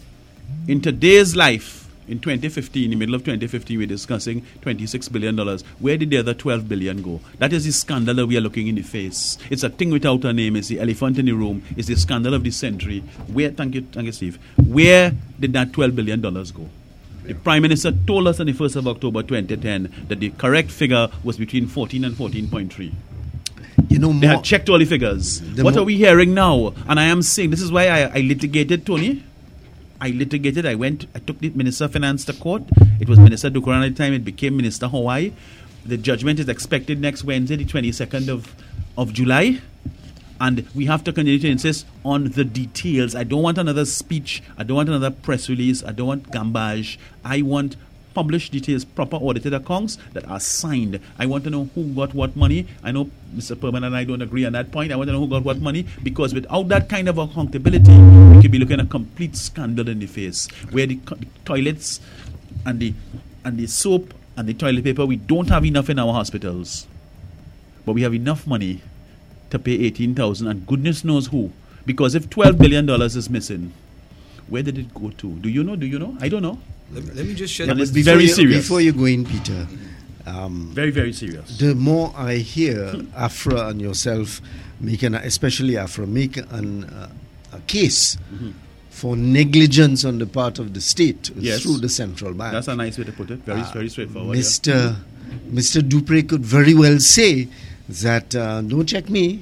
in today's life, in twenty fifteen, in the middle of twenty fifteen, we're discussing twenty-six billion dollars. Where did the other twelve billion dollars go? That is the scandal that we are looking in the face. It's a thing without a name. It's the elephant in the room. It's the scandal of the century. Where, thank you, thank you, Steve. Where did that twelve billion dollars go? The Prime Minister told us on the first of October twenty ten that the correct figure was between fourteen and fourteen point three. You know, they had checked all the figures. The what are we hearing now? And I am saying, this is why I, I litigated, Tony. I litigated. I went, I took the Minister of Finance to court. It was Minister Dukuran at the time. It became Minister Hawaii. The judgment is expected next Wednesday, the twenty-second of, of July. And we have to continue to insist on the details. I don't want another speech. I don't want another press release. I don't want gambage. I want published details, proper audited accounts that are signed. I want to know who got what money. I know Mister Perman and I don't agree on that point. I want to know who got what money, because without that kind of accountability, we could be looking at a complete scandal in the face, where the, the toilets and the and the soap and the toilet paper, we don't have enough in our hospitals, but we have enough money to pay eighteen thousand and goodness knows who. Because if twelve billion dollars is missing, where did it go to? Do you know? Do you know? I don't know. Let me, let me just share. Yeah, this. Be very you, serious. Before you go in, Peter, um, very, very serious. The more I hear Afra and yourself make an, especially Afra, make an, uh, a case mm-hmm. for negligence on the part of the state yes. through the central bank. That's a nice way to put it. Very, uh, very straightforward. Mister Yeah. Mister Dupre could very well say that, uh, don't check me.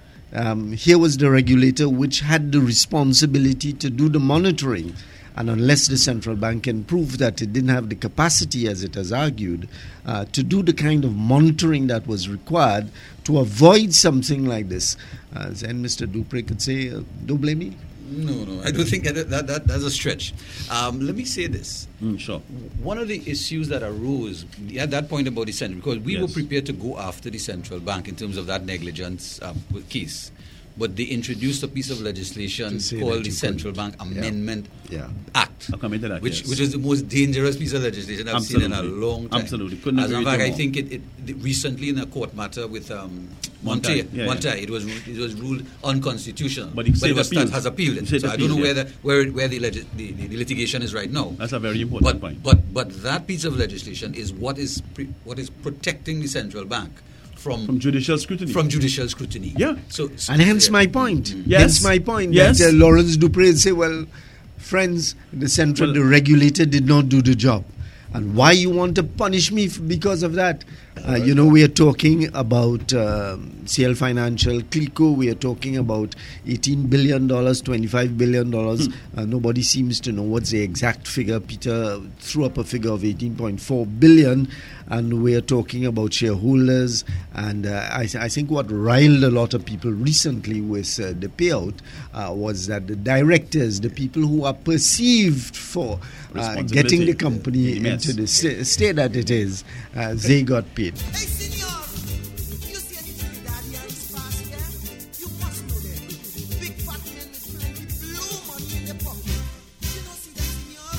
Um, here was the regulator which had the responsibility to do the monitoring. And unless the central bank can prove that it didn't have the capacity, as it has argued, uh, to do the kind of monitoring that was required to avoid something like this, uh, then Mister Dupre could say, uh, don't blame me. No, no, I don't think that, that, that that's a stretch. Um, let me say this. Mm, sure. One of the issues that arose at that point about the central, because we yes. were prepared to go after the central bank in terms of that negligence um, case. But they introduced a piece of legislation called the Central Bank Amendment yeah. Yeah. Act, I'll come into that, which, yes. which is the most dangerous piece of legislation I've Absolutely. seen in a long time. Absolutely. Couldn't As a agree matter with I you think it, it, it recently in a court matter with um, Montai, Montai, yeah, Montai yeah. it was it was ruled unconstitutional. But, it, but it was appealed. start, has appealed it. It So I appealed, don't know yeah. where the, where, where the, legis- the, the, the litigation is right now. That's a very important but, point. But but that piece of legislation is what is pre- what is protecting the central bank. From, from judicial scrutiny. From judicial scrutiny. Yeah. So, so and hence yeah. my point. Mm-hmm. Yes. Hence my point. Yes. That uh, Lawrence Dupre say, well, friends, the central, well, the regulator did not do the job. And why you want to punish me f- because of that? Uh, you know, we are talking about um, C L Financial, Clico. We are talking about eighteen billion dollars, twenty-five billion dollars. Hmm. Uh, nobody seems to know what's the exact figure. Peter threw up a figure of eighteen point four billion dollars. And we are talking about shareholders. And uh, I, th- I think what riled a lot of people recently with uh, the payout uh, was that the directors, the people who are perceived for uh, getting the company yes. into the st- state that it is, uh, they got paid. Hey, senor, you see any Trinidad here is fast here? You must know them. Big fat men with plenty blue money in their pocket. You don't see them, senor?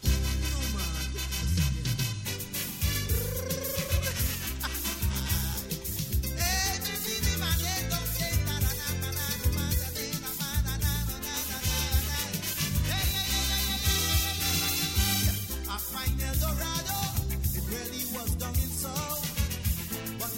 No, man. Hey, Trinidad, man, they don't say ta-da-na-na-na-na, ma-da-de-na-ma-da-na-na-na-na. Hey, hey, hey, hey, hey, hey, hey, hey, hey. I find El Dorado. It really was down in South. But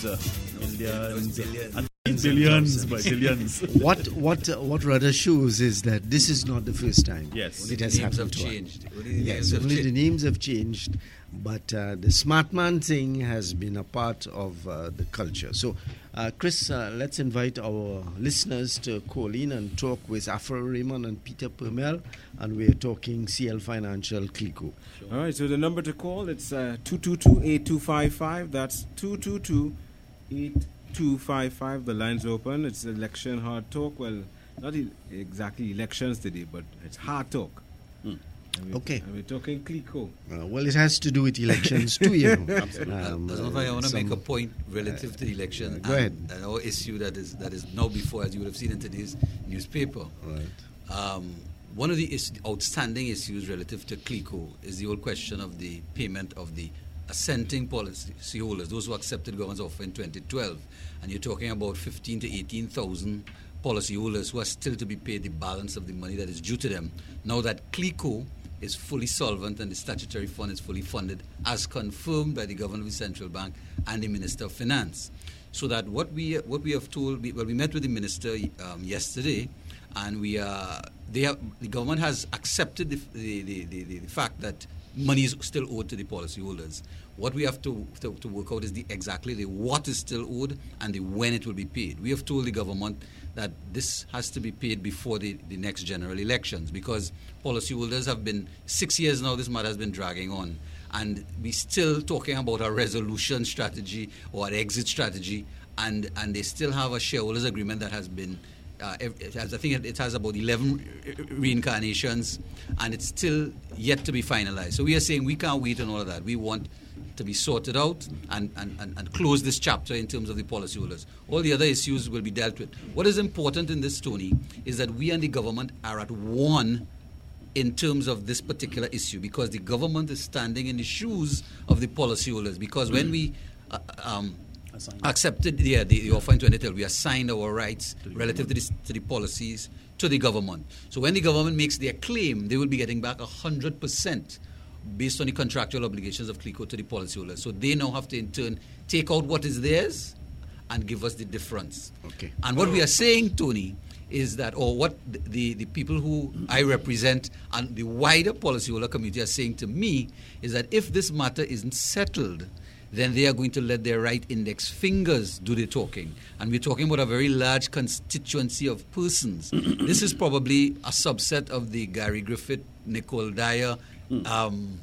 millions, uh, millions, and billions, by billions. What what uh, what rather shows is that this is not the first time. Yes. it The has names happened have to us. changed. Only the Yes, names have only the changed. names have changed, but uh, the smart man thing has been a part of uh, the culture. So, uh, Chris, uh, let's invite our listeners to call in and talk with Afro Raymond and Peter Permel, and we're talking C L Financial Clico. All right, so the number to call, it's uh, two two two, eight two five five. That's two two two, eight two five five. The line's open. It's election hard talk. Well, not e- exactly elections today, but it's hard talk. Hmm. And we- Okay. And we're talking Clico. Uh, well, it has to do with elections too, you know. Um, I want to some- make a point relative to the election. uh, go ahead. and, and our issue that is that is now before, as you would have seen in today's newspaper. Right. Um, one of the is- outstanding issues relative to Clico is the old question of the payment of the assenting policyholders, those who accepted government's offer in twenty twelve. And you're talking about fifteen to eighteen thousand policyholders who are still to be paid the balance of the money that is due to them. Now that Clico is fully solvent and the statutory fund is fully funded, as confirmed by the Governor of the Central Bank and the Minister of Finance. So that what we what we have told, well, we met with the Minister um, yesterday, and we uh, they have, the government has accepted the, the, the, the, the fact that money is still owed to the policyholders. What we have to, to, to work out is the exactly the what is still owed and the when it will be paid. We have told the government that this has to be paid before the, the next general elections, because policyholders have been, six years now this matter has been dragging on, and we're still talking about a resolution strategy or an exit strategy, and, and they still have a shareholders agreement that has been Uh, it has, I think it, it has about eleven reincarnations, and it's still yet to be finalized. So we are saying we can't wait on all of that. We want to be sorted out and, and, and, and close this chapter in terms of the policyholders. All the other issues will be dealt with. What is important in this, Tony, is that we and the government are at one in terms of this particular issue, because the government is standing in the shoes of the policyholders. Because when we uh, um, accepted yeah, the, the offer in twenty twelve, we assigned our rights relative to, this, to the policies to the government. So when the government makes their claim, they will be getting back one hundred percent based on the contractual obligations of Clico to the policyholders. So they now have to in turn take out what is theirs and give us the difference. Okay. And what we are saying, Tony, is that, or what the, the people who I represent and the wider policyholder community are saying to me, is that if this matter isn't settled, then they are going to let their right index fingers do the talking. And we're talking about a very large constituency of persons. This is probably a subset of the Gary Griffith, Nicole Dyer, um,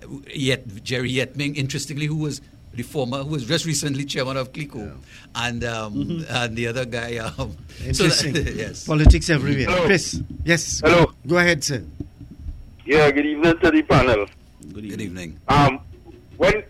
Yet, Jerry Yetming, interestingly, who was the former, who was just recently chairman of Clico, yeah. and um, mm-hmm. and the other guy. Um, Interesting. So that, yes. Politics everywhere. Hello. Chris, yes. Hello. Go ahead, sir. Yeah, good evening to the panel. Good evening. Good evening. Um, when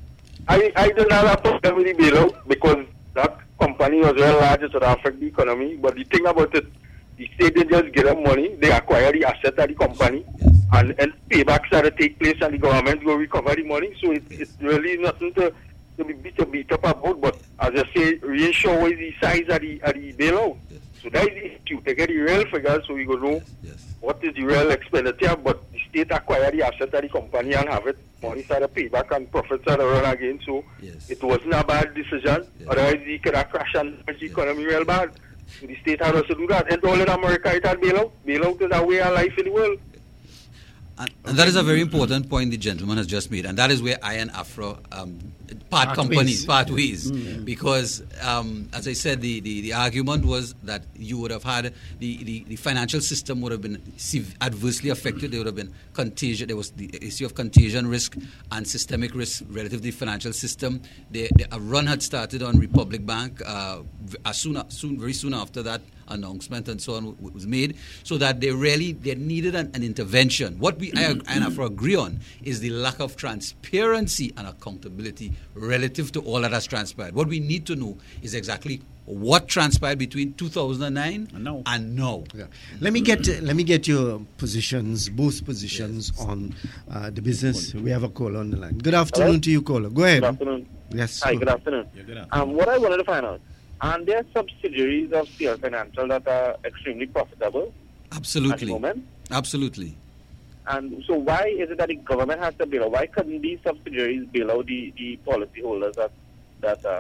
I I don't have a problem with the bailout because that company was very large, so that affect the economy. But the thing about it, the state they just get them money, they acquire the asset of the company, Yes. and, and paybacks are to take place, and the government go recover the money. So it, it's really nothing to to be beat, to beat up about. But as I say, reinsure is the size of the of the bailout. Yes. So that is the issue. They get the real figures, so we go know Yes. what is the real expenditure. But the state acquire the asset of the company and have it. Money started payback and profits are run again. So Yes. it wasn't a bad decision. Yes. Otherwise, it could have crashed and damaged the economy real bad. So the state had also do that. And all in America, it had bailout. Bailout is a way of life in the world. And, and that is a very important point the gentleman has just made, and that is where I and Afro um, part, Part companies, ways. part ways. Mm. Because, um, as I said, the, the, the argument was that you would have had, the, the, the financial system would have been sev- adversely affected. There would have been contagion. There was the issue of contagion risk and systemic risk relative to the financial system. The, the, a run had started on Republic Bank uh, as soon, soon, very soon after that announcement and so on w- was made, so that they really they needed an, an intervention. What we I and Afro agree on is the lack of transparency and accountability relative to all that has transpired. What we need to know is exactly what transpired between two thousand nine And now. and now. Yeah. Let me get let me get your positions, both positions Yes. on uh, the business. We have a caller on the line. Good afternoon Hello? to you, caller. Go ahead. Good afternoon. Yes. Hi, go. good afternoon. Yeah, good afternoon. Um, what I wanted to find out, and there are subsidiaries of C L Financial that are extremely profitable at the Absolutely. moment. Absolutely. And so why is it that the government has to bail out? Why couldn't these subsidiaries bail out the, the policyholders that, that uh,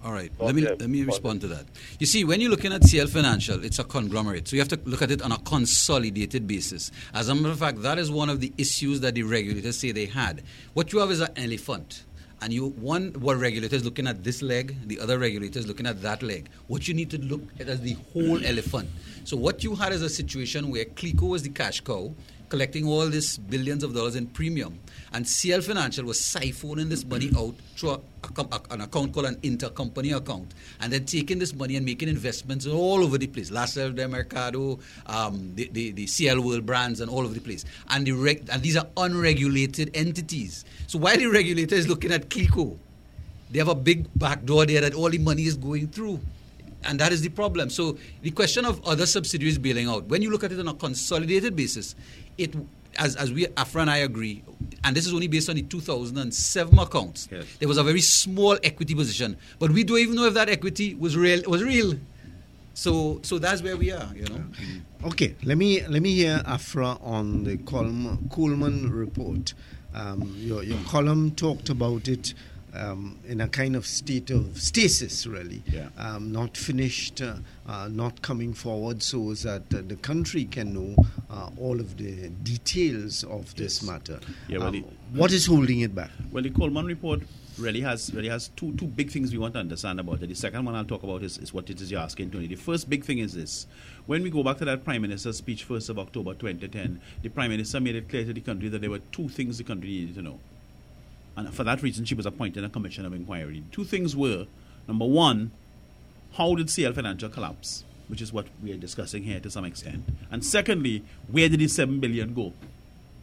All right, Not let me yet. let me Not respond to that. You see, when you're looking at C L Financial, it's a conglomerate, so you have to look at it on a consolidated basis. As a matter of fact, that is one of the issues that the regulators say they had. What you have is an elephant, and you one one regulator is looking at this leg, the other regulator is looking at that leg. What you need to look at as the whole elephant. So what you had is a situation where CLICO was the cash cow, collecting all this billions of dollars in premium, and C L Financial was siphoning this money out through a, a, a, an account called an intercompany account, and then taking this money and making investments all over the place. La Selva del Mercado, um, the, the, the C L World brands, and all over the place. And, the reg, and these are unregulated entities. So while the regulator is looking at CLICO, they have a big back door there that all the money is going through. And that is the problem. So the question of other subsidiaries bailing out, when you look at it on a consolidated basis, it, as, as we, Afra and I agree, and this is only based on the two thousand seven accounts, yes. There was a very small equity position. But we don't even know if that equity was real. Was real. So so that's where we are, you know. Okay, let me let me hear Afra on the Coleman, Coleman report. Um, your, your column talked about it um, in a kind of state of stasis, really. Yeah. Um, not finished, uh, uh, not coming forward, so that uh, the country can know uh, all of the details of this Yes. matter. Yeah, well, Um, the- what is holding it back? Well, the Coleman report really has really has two two big things we want to understand about it. The second one I'll talk about is, is what it is you're asking, Tony. The first big thing is this. When we go back to that Prime Minister's speech, first of October twenty ten, the Prime Minister made it clear to the country that there were two things the country needed to know. And for that reason, she was appointing a commission of inquiry. Two things were, number one, how did C L Financial collapse, which is what we are discussing here to some extent. And secondly, where did the seven billion dollars go?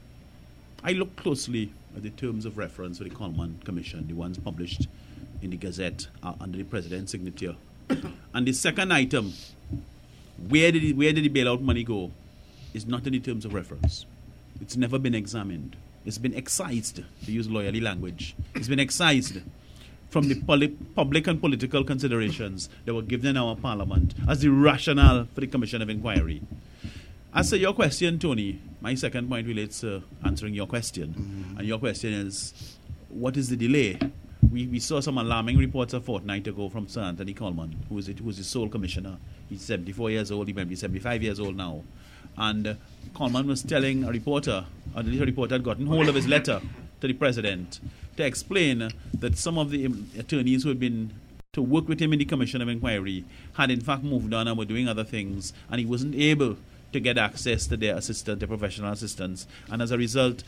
I looked closely at the terms of reference for the Coleman Commission, the ones published in the Gazette uh, under the President's signature. And the second item, where did, the, where did the bailout money go, is not in the terms of reference. It's never been examined. It's been excised, to use lawyerly language. It's been excised from the poli- public and political considerations that were given in our Parliament as the rationale for the Commission of Inquiry. As to your question, Tony, my second point relates to answering your question. Mm-hmm. And your question is, what is the delay? We, we saw some alarming reports a fortnight ago from Sir Anthony Coleman, who is, it, who is the sole commissioner. He's seventy-four years old, he might be seventy-five years old now. And uh, Coleman was telling a reporter, a little reporter had gotten hold of his letter to the president to explain that some of the attorneys who had been to work with him in the Commission of Inquiry had in fact moved on and were doing other things, and he wasn't able to get access to their assistant, their professional assistants. And as a result,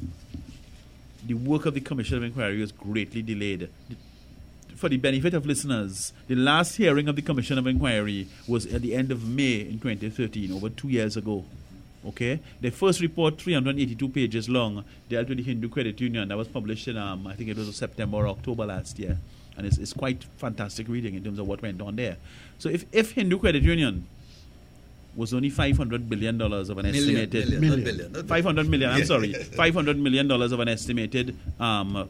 the work of the Commission of Inquiry was greatly delayed. For the benefit of listeners, the last hearing of the Commission of Inquiry was at the end of May in twenty thirteen, over two years ago. Okay? The first report, three hundred eighty-two pages long, dealt with the Hindu Credit Union. That was published in, um, I think it was September or October last year. And it's, it's quite fantastic reading in terms of what went on there. So if, if Hindu Credit Union was only five hundred billion dollars of an Million, estimated... million, not billion, not five hundred million, I'm sorry. five hundred million dollars of an estimated um,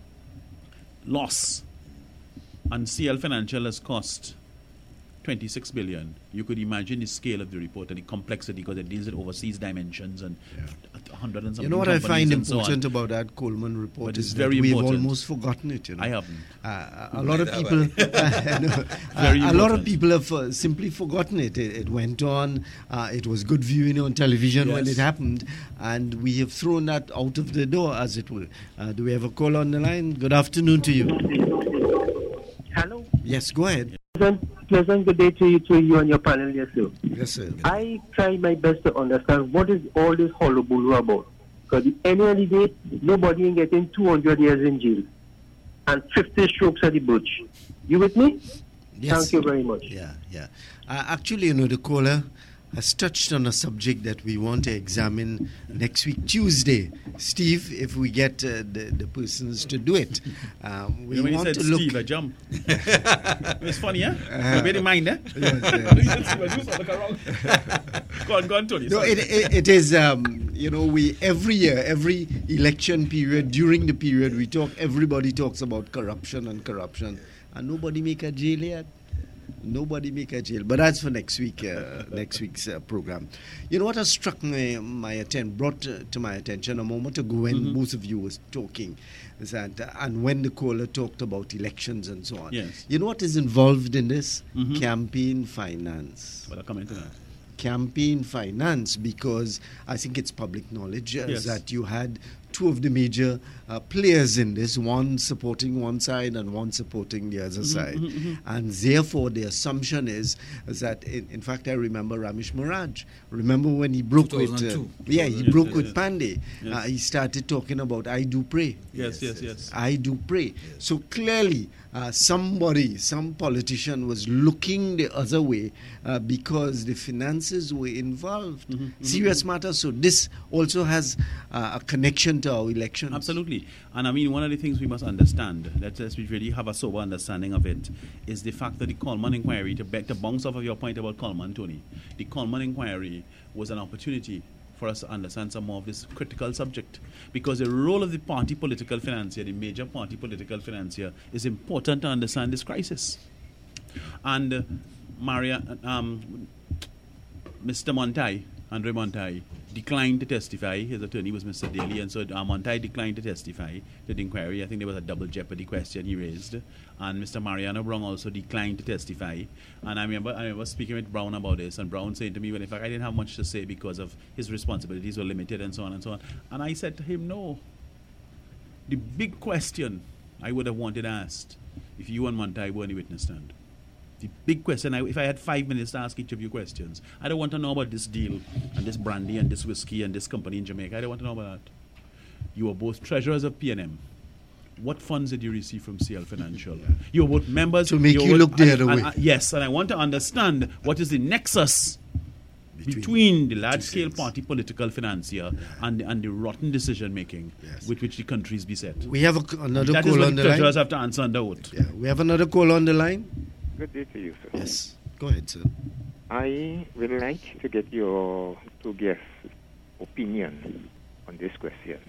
loss. And C L Financial has cost twenty-six billion dollars. You could imagine the scale of the report and the complexity, because it deals with overseas dimensions and a hundred and something. You know what I find companies and so on. important about that Coleman report But is it's that very we've important. almost forgotten it. You know? I haven't. Uh, a lot of Neither people, have uh, no, Very uh, a lot of important. people have uh, simply forgotten it. It, it went on. Uh, it was good viewing on television when Yes. it happened, and we have thrown that out of the door, as it were. Uh, do we have a call on the line? Good afternoon to you. Hello. Yes, go ahead. Pleasant, pleasant good day to you, to you and your panel, yes, sir. Yes, sir. I try my best to understand what is all this hullabaloo about. Because at the end of the day, nobody ain't getting two hundred years in jail and fifty strokes at the bush. You with me? Yes. Thank you very much. Yeah, yeah. Uh, actually, you know, the caller has touched on a subject that we want to examine next week, Tuesday. Steve, if we get uh, the, the persons to do it. Um, we You know, when want he to said look... Steve, I jumped. It's funny, huh? Uh, bear in mind, eh? Yes, When he said Steve, I just look around. Go on, go on, Tony. No, sorry. it, it, it is, um, you know, we every year, every election period, during the period, we talk, everybody talks about corruption and corruption, and nobody make a jail yet. Nobody make a jail. But that's for next week, uh, next week's uh, program. You know what has struck my, my attention, brought uh, to my attention a moment ago when Mm-hmm. both of you was talking, is that, uh, and when the caller talked about elections and so on. Yes. You know what is involved in this? Mhm. Campaign finance. But I'll come into that. Campaign finance, because I think it's public knowledge uh, Yes. that you had two of the major uh, players in this, one supporting one side and one supporting the other side. And therefore, the assumption is, is that, in, in fact, I remember Ramesh Maraj. Remember when he broke with, uh, two thousand two. yeah, he Yes, broke yes, with yes. Pandey. Yes. Uh, he started talking about I do pray. Yes, yes, Yes, yes. I do pray. So clearly, uh, somebody, some politician was looking the other way uh, because the finances were involved. Serious matters. So this also has uh, a connection to our elections. Absolutely. And I mean, one of the things we must understand, let's, let's really have a sober understanding of it, is the fact that the Coleman inquiry, to, back, to bounce off of your point about Coleman, Tony, the Coleman inquiry was an opportunity for us to understand some more of this critical subject. Because the role of the party political financier, the major party political financier, is important to understand this crisis. And uh, Maria, um, Mister Montai, Andre Montai, declined to testify. His attorney was Mister Daly, and so uh, Montai declined to testify to the inquiry. I think there was a double jeopardy question he raised. And Mister Mariano Brown also declined to testify. And I remember I remember speaking with Brown about this, and Brown saying to me, well, in fact, I didn't have much to say because of his responsibilities were limited and so on and so on. And I said to him, no. The big question I would have wanted asked if you and Montai were on the witness stand. The big question, I, if I had five minutes to ask each of you questions, I don't want to know about this deal and this brandy and this whiskey and this company in Jamaica. I don't want to know about that. You were both treasurers of P N M. What funds did you receive from C L Financial? You were both members. To make were you both- look the and- other and- way. uh, yes, and I want to understand what is the nexus Between between, the large-scale sides. party political financier and, and the rotten decision-making Yes. with which the country is beset. We have a, another That is call what on the the treasurers line. have to answer under oath. Yeah, we have another call on the line. Good day to you, sir. Yes, go ahead, sir. I would like to get your two guests' opinion on this question.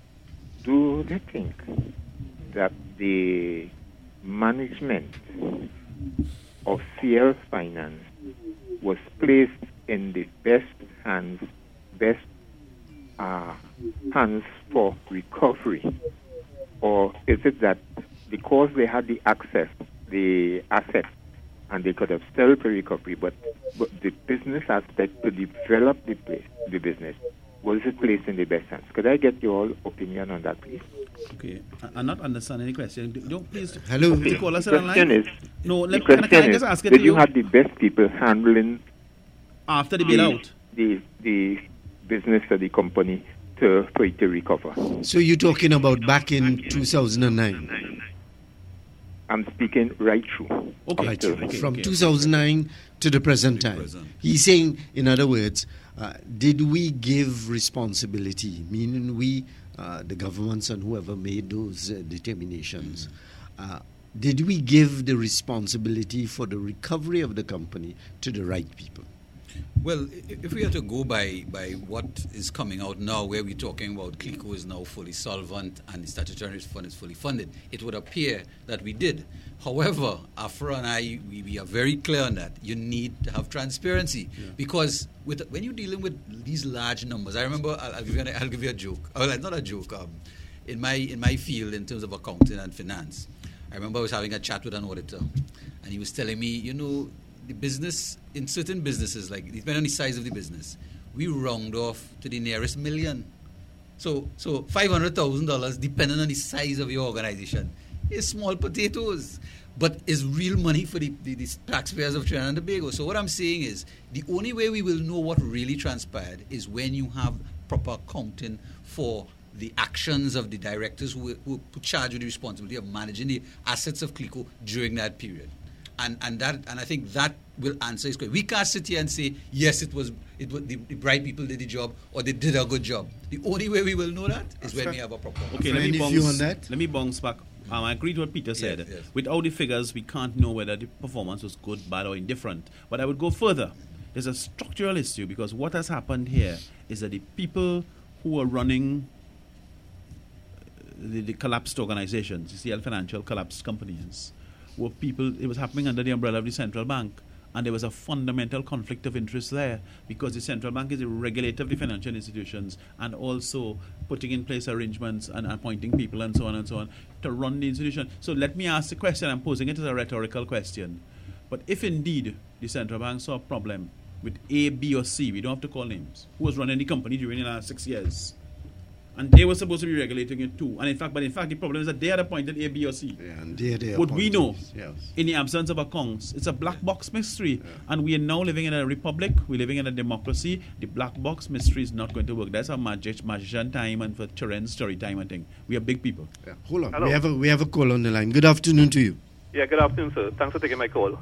Do they think that the management of C L Finance was placed in the best hands, best uh, hands for recovery? Or is it that because they had the access, the assets, and they could have still for recovery, but, but the business aspect to develop the place, the business, was it placed in the best hands? Could I get your opinion on that, please? Okay, I- I'm not understanding any question. Do- Don't please. Hello. The caller The said question online. is, No, the let, can, I- question can I is, just ask it did to you you have the best people handling after the the, bailout? the, the business of the company to, for it to recover? So you're talking about back in two thousand nine. I'm speaking right through. Okay, Right, Okay, okay, from okay. two thousand nine to the present time. present. He's saying, in other words, uh, did we give responsibility, meaning we, uh, the governments and whoever made those uh, determinations, uh, did we give the responsibility for the recovery of the company to the right people? Well, i- if we are to go by, by what is coming out now, where we're talking about CLICO is now fully solvent and the statutory fund is fully funded, it would appear that we did. However, Afra and I, we, we are very clear on that. You need to have transparency because with when you're dealing with these large numbers, I remember I'll, I'll give you an, I'll give you a joke. Well, not a joke. Um, in my in my field, in terms of accounting and finance, I remember I was having a chat with an auditor, and he was telling me, you know, the business, in certain businesses, like depending on the size of the business, we round off to the nearest million. So so five hundred thousand dollars, depending on the size of your organization, is small potatoes, but is real money for the, the, the taxpayers of Trinidad and Tobago. So what I'm saying is, the only way we will know what really transpired is when you have proper accounting for the actions of the directors who who put charge with the responsibility of managing the assets of CLICO during that period. And and that and I think that will answer his question. We can't sit here and say yes, it was it was the, the bright people did the job or they did a good job. The only way we will know that is when we have a proper. Okay, let me Any bounce, view on that? Let me bounce back. Um, I agree to what Peter said. Yes, yes. Without the figures, we can't know whether the performance was good, bad, or indifferent. But I would go further. There's a structural issue because what has happened here is that the people who are running the, the collapsed organizations, C L Financial collapsed companies, were people, it was happening under the umbrella of the central bank. And there was a fundamental conflict of interest there because the central bank is a regulator of the financial institutions and also putting in place arrangements and appointing people and so on and so on to run the institution. So let me ask the question, I'm posing it as a rhetorical question. But if indeed the central bank saw a problem with A, B or C, we don't have to call names, who was running the company during the last six years, and they were supposed to be regulating it too. And in fact, but in fact, the problem is that they had appointed A, B, or C. Yeah, and they, they Would we know, yes. in the absence of accounts? It's a black box mystery. Yeah. And we are now living in a republic. We're living in a democracy. The black box mystery is not going to work. That's a magic, magician time and for children's story time and thing. We are big people. Yeah. Hold on. Hello. We have a we have a call on the line. Good afternoon to you. Yeah, good afternoon, sir. Thanks for taking my call.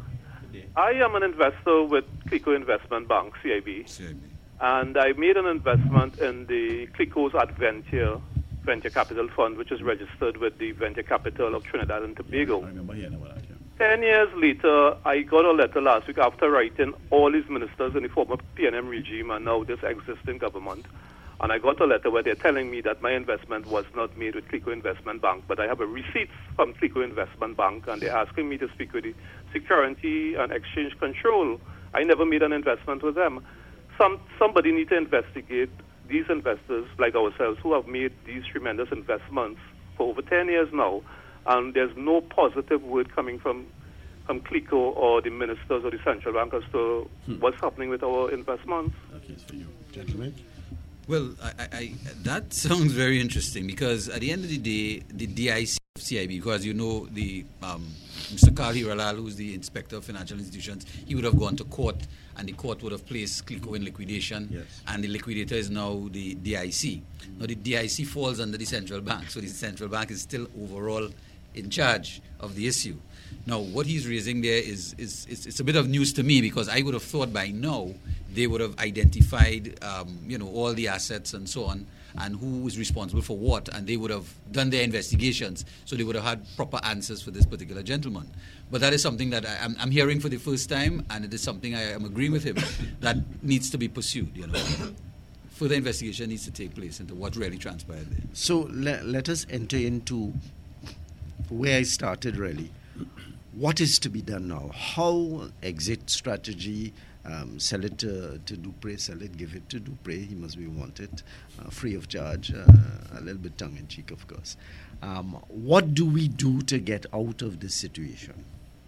I am an investor with Clico Investment Bank, C I B. C I B. And I made an investment in the Clico's Adventure Venture Capital Fund, which is registered with the Venture Capital of Trinidad and Tobago. I remember hearing about that, yeah. Ten years later, I got a letter last week after writing all these ministers in the former P N M regime and now this existing government. And I got a letter where they're telling me that my investment was not made with Clico Investment Bank, but I have a receipt from Clico Investment Bank, and they're asking me to speak with the Security and Exchange Control. I never made an investment with them. Some Somebody need to investigate these investors like ourselves who have made these tremendous investments for over ten years now, and there's no positive word coming from from Clico or the ministers or the central bank as to hmm. what's happening with our investments. Okay, it's for you. Gentlemen. Well, I, I, that sounds very interesting because at the end of the day, the D I C of C I B, because you know the um, Mister Carl Hiralal, who's the Inspector of Financial Institutions, he would have gone to court and the court would have placed Clico in liquidation, yes. and the liquidator is now the D I C. Mm-hmm. Now the D I C falls under the central bank, so the central bank is still overall in charge of the issue. Now, what he's raising there is, is, is it's a bit of news to me because I would have thought by now they would have identified, um, you know, all the assets and so on, and who is responsible for what, and they would have done their investigations, so they would have had proper answers for this particular gentleman. But that is something that I, I'm, I'm hearing for the first time, and it is something I am agreeing with him that needs to be pursued. You know, further investigation needs to take place into what really transpired there. So le- let us enter into where I started really. What is to be done now? How exit strategy? Um, sell it to, to Dupre, sell it, give it to Dupre. He must be wanted, uh, free of charge, uh, a little bit tongue-in-cheek, of course. Um, what do we do to get out of this situation?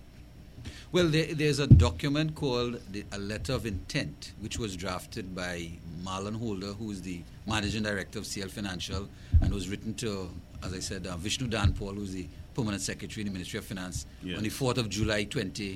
Well, there, there's a document called the, a letter of intent, which was drafted by Marlon Holder, who is the managing director of C L Financial, and was written to, as I said, uh, Vishnu Danpal, who's the permanent secretary in the Ministry of Finance, yes. on the fourth of July twenty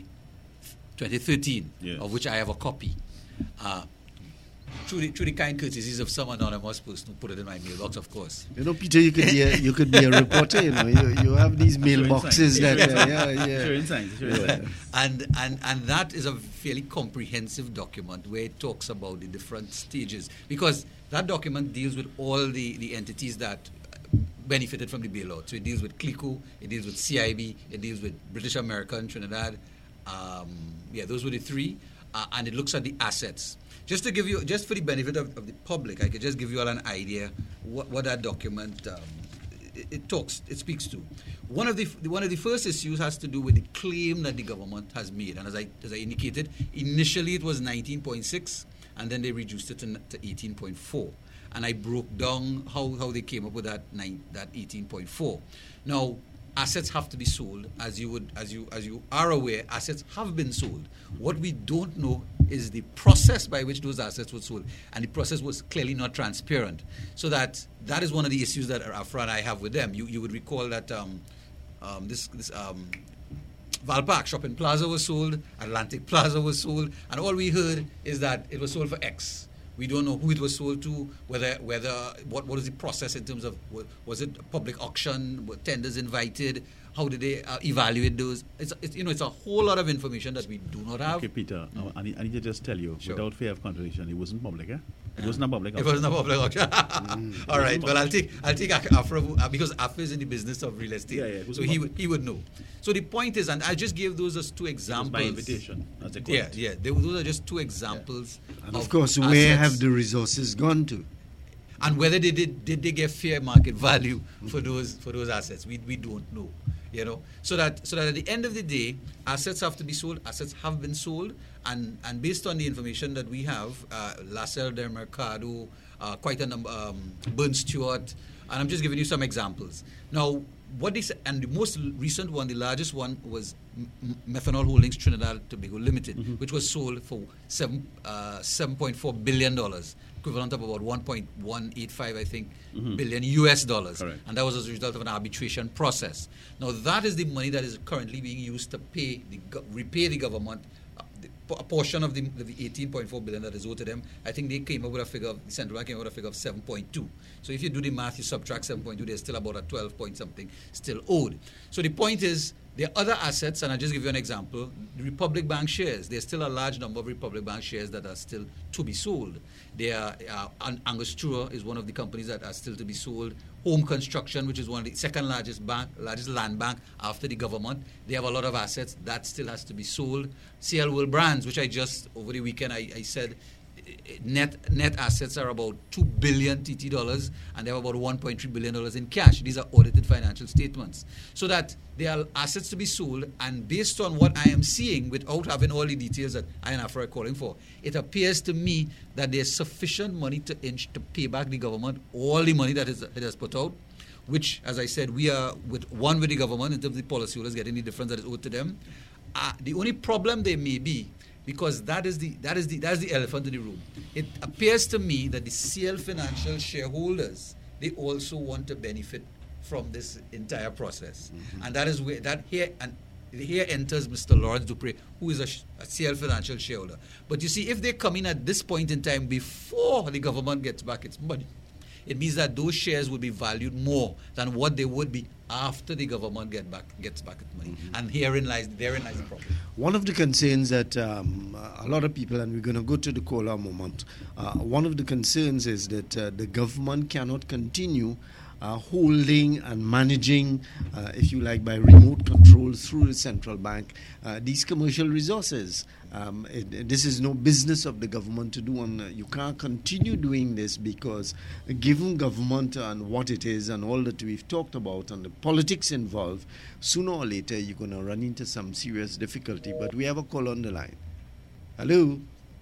thirteen, yes. of which I have a copy. Uh, through, the, through the kind courtesies of some anonymous person who put it in my mailbox, of course. You know, Peter, you could be a, you could be a reporter. You know, you, you have these mailboxes that, uh, yeah, yeah. Sure insight, sure insight. Yeah. And and and that is a fairly comprehensive document where it talks about the different stages, because that document deals with all the, the entities that benefited from the bailout. So it deals with Clico, it deals with C I B, it deals with British American, Trinidad. Um, yeah, those were the three, uh, and it looks at the assets. Just to give you, just for the benefit of, of the public, I could just give you all an idea what, what that document um, it, it talks, it speaks to. One of the one of the first issues has to do with the claim that the government has made, and as I as I indicated, initially it was nineteen point six, and then they reduced it to, to eighteen point four. And I broke down how, how they came up with that nine, that eighteen point four. Now, assets have to be sold, as you would as you as you are aware. Assets have been sold. What we don't know is the process by which those assets were sold, and the process was clearly not transparent. So that that is one of the issues that Afra and I have with them. You you would recall that um, um, this this. Um, Valpark Shopping Plaza was sold, Atlantic Plaza was sold, and all we heard is that it was sold for X. We don't know who it was sold to, whether whether what what was the process in terms of, was it a public auction, were tenders invited, how did they uh, evaluate those? It's, it's you know it's a whole lot of information that we do not have. Okay, Peter, mm. I, need, I need to just tell you, sure. without fear of contradiction, it wasn't public, eh? It yeah. wasn't a public auction. It wasn't a public auction. mm. All right, well I'll take I'll take Afra uh, because Afra is in the business of real estate, yeah, yeah, so he would he would know. So the point is, and I just gave those as two examples. By invitation, as they call yeah, it. yeah, they, those are just two examples. Yeah. And of, of course, assets. where have the resources gone to? And whether they did did they get fair market value for those for those assets, we we don't know. You know, so that so that at the end of the day, assets have to be sold. Assets have been sold, and and based on the information that we have, uh, Lascelles del Mercado, uh, quite a number, um, Burn Stewart, and I'm just giving you some examples. Now, what they said, and the most recent one, the largest one, was M- Methanol Holdings Trinidad and Tobago Limited, mm-hmm. which was sold for seven uh, seven point four billion dollars, equivalent of about one point one eight five, I think, mm-hmm. billion U S dollars, Correct. And that was as a result of an arbitration process. Now, that is the money that is currently being used to pay the go- repay the government uh, the, a portion of the, the eighteen point four billion that is owed to them. I think they came up with a figure. Of, the central bank came up with a figure of seven point two. So if you do the math, you subtract seven point two. There's still about a twelve point something still owed. So the point is, there are other assets, and I'll just give you an example. The Republic Bank shares. There's still a large number of Republic Bank shares that are still to be sold. There are, uh, Angostura is one of the companies that are still to be sold. Home Construction, which is one of the second largest bank, largest land bank after the government. They have a lot of assets. That still has to be sold. C L World Brands, which I just, over the weekend, I, I said, net net assets are about two billion T T dollars, and they have about one point three billion dollars in cash. These are audited financial statements. So that there are assets to be sold, and based on what I am seeing, without having all the details that I and Afra are calling for, it appears to me that there's sufficient money to inch to pay back the government all the money that is, it has put out, which, as I said, we are with one with the government in terms of the policyholders getting the difference that is owed to them. Uh, the only problem there may be, because that is the that is the that is the elephant in the room. It appears to me that the C L Financial shareholders, they also want to benefit from this entire process, mm-hmm. and that is where that here and here enters Mister Lawrence Dupree, who is a, a C L Financial shareholder. But you see, if they come in at this point in time before the government gets back its money, it means that those shares will be valued more than what they would be after the government get back gets back its money. Mm-hmm. And herein lies therein lies the problem. One of the concerns that um, a lot of people, and we're going to go to the caller moment, uh, one of the concerns is that uh, the government cannot continue uh, holding and managing, uh, if you like, by remote control through the central bank, uh, these commercial resources. Um, it, this is no business of the government to do, and uh, you can't continue doing this because uh, given government and what it is and all that we've talked about and the politics involved, sooner or later you're going to run into some serious difficulty. But we have a call on the line. Hello?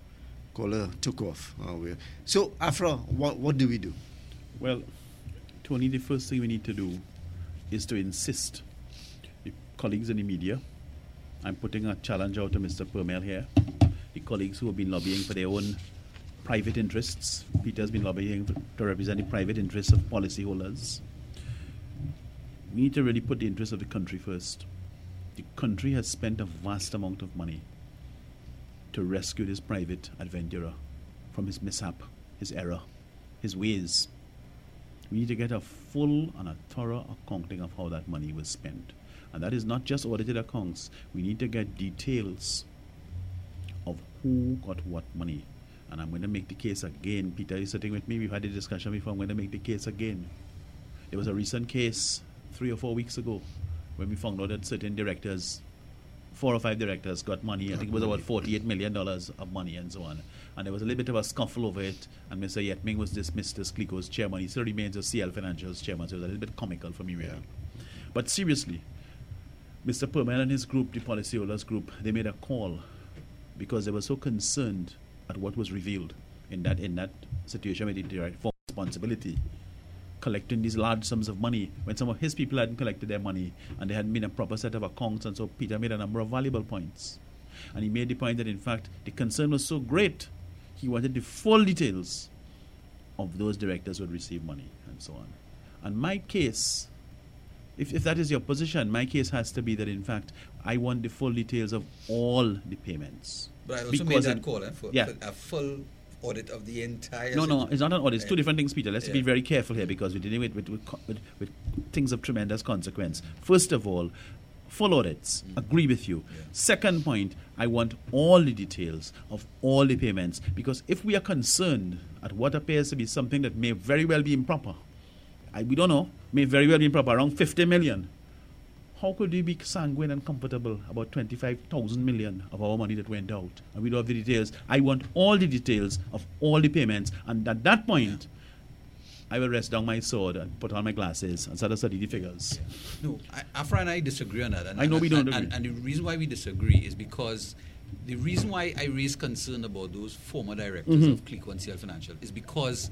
Caller took off. Oh, we're... So, Afra, what, what do we do? Well, Tony, the first thing we need to do is to insist, the colleagues in the media, I'm putting a challenge out to Mister Permel here. The colleagues who have been lobbying for their own private interests. Peter's been lobbying for, to represent the private interests of policyholders. We need to really put the interests of the country first. The country has spent a vast amount of money to rescue this private adventurer from his mishap, his error, his ways. We need to get a full and a thorough accounting of how that money was spent. And that is not just audited accounts. We need to get details of who got what money. And I'm going to make the case again. Peter is sitting with me. We've had a discussion before. I'm going to make the case again. There was a recent case three or four weeks ago when we found out that certain directors, four or five directors, got money. I think it was about forty-eight million dollars of money and so on. And there was a little bit of a scuffle over it. And Mister Yetming was dismissed as CLICO's chairman. He still remains as C L Financial's chairman. So it was a little bit comical for me, really. Yeah. But seriously, Mister Permel and his group, the policyholders group, they made a call because they were so concerned at what was revealed in that in that situation where they direct for responsibility, collecting these large sums of money when some of his people hadn't collected their money and there hadn't been a proper set of accounts. And so Peter made a number of valuable points. And he made the point that, in fact, the concern was so great, he wanted the full details of those directors who had received money and so on. And my case... If, if that is your position, my case has to be that, in fact, I want the full details of all the payments. But I also because made that it, call eh, for, yeah. for a full audit of the entire... No, no, it's not an audit. It's two different things, Peter. Let's yeah. be very careful here because we're dealing with, with, with, with, with things of tremendous consequence. First of all, full audits. Mm. Agree with you. Yeah. Second point, I want all the details of all the payments because if we are concerned at what appears to be something that may very well be improper, I, we don't know, may very well be improper, around fifty million. How could we be sanguine and comfortable about twenty-five thousand million of our money that went out? And we don't have the details. I want all the details of all the payments. And at that point, I will rest down my sword and put on my glasses and start to study the figures. No, I, Afra and I disagree on that. And, I know and, we don't and, agree. And, and the reason why we disagree is because the reason why I raise concern about those former directors Mhm. of Clico and C L Financial is because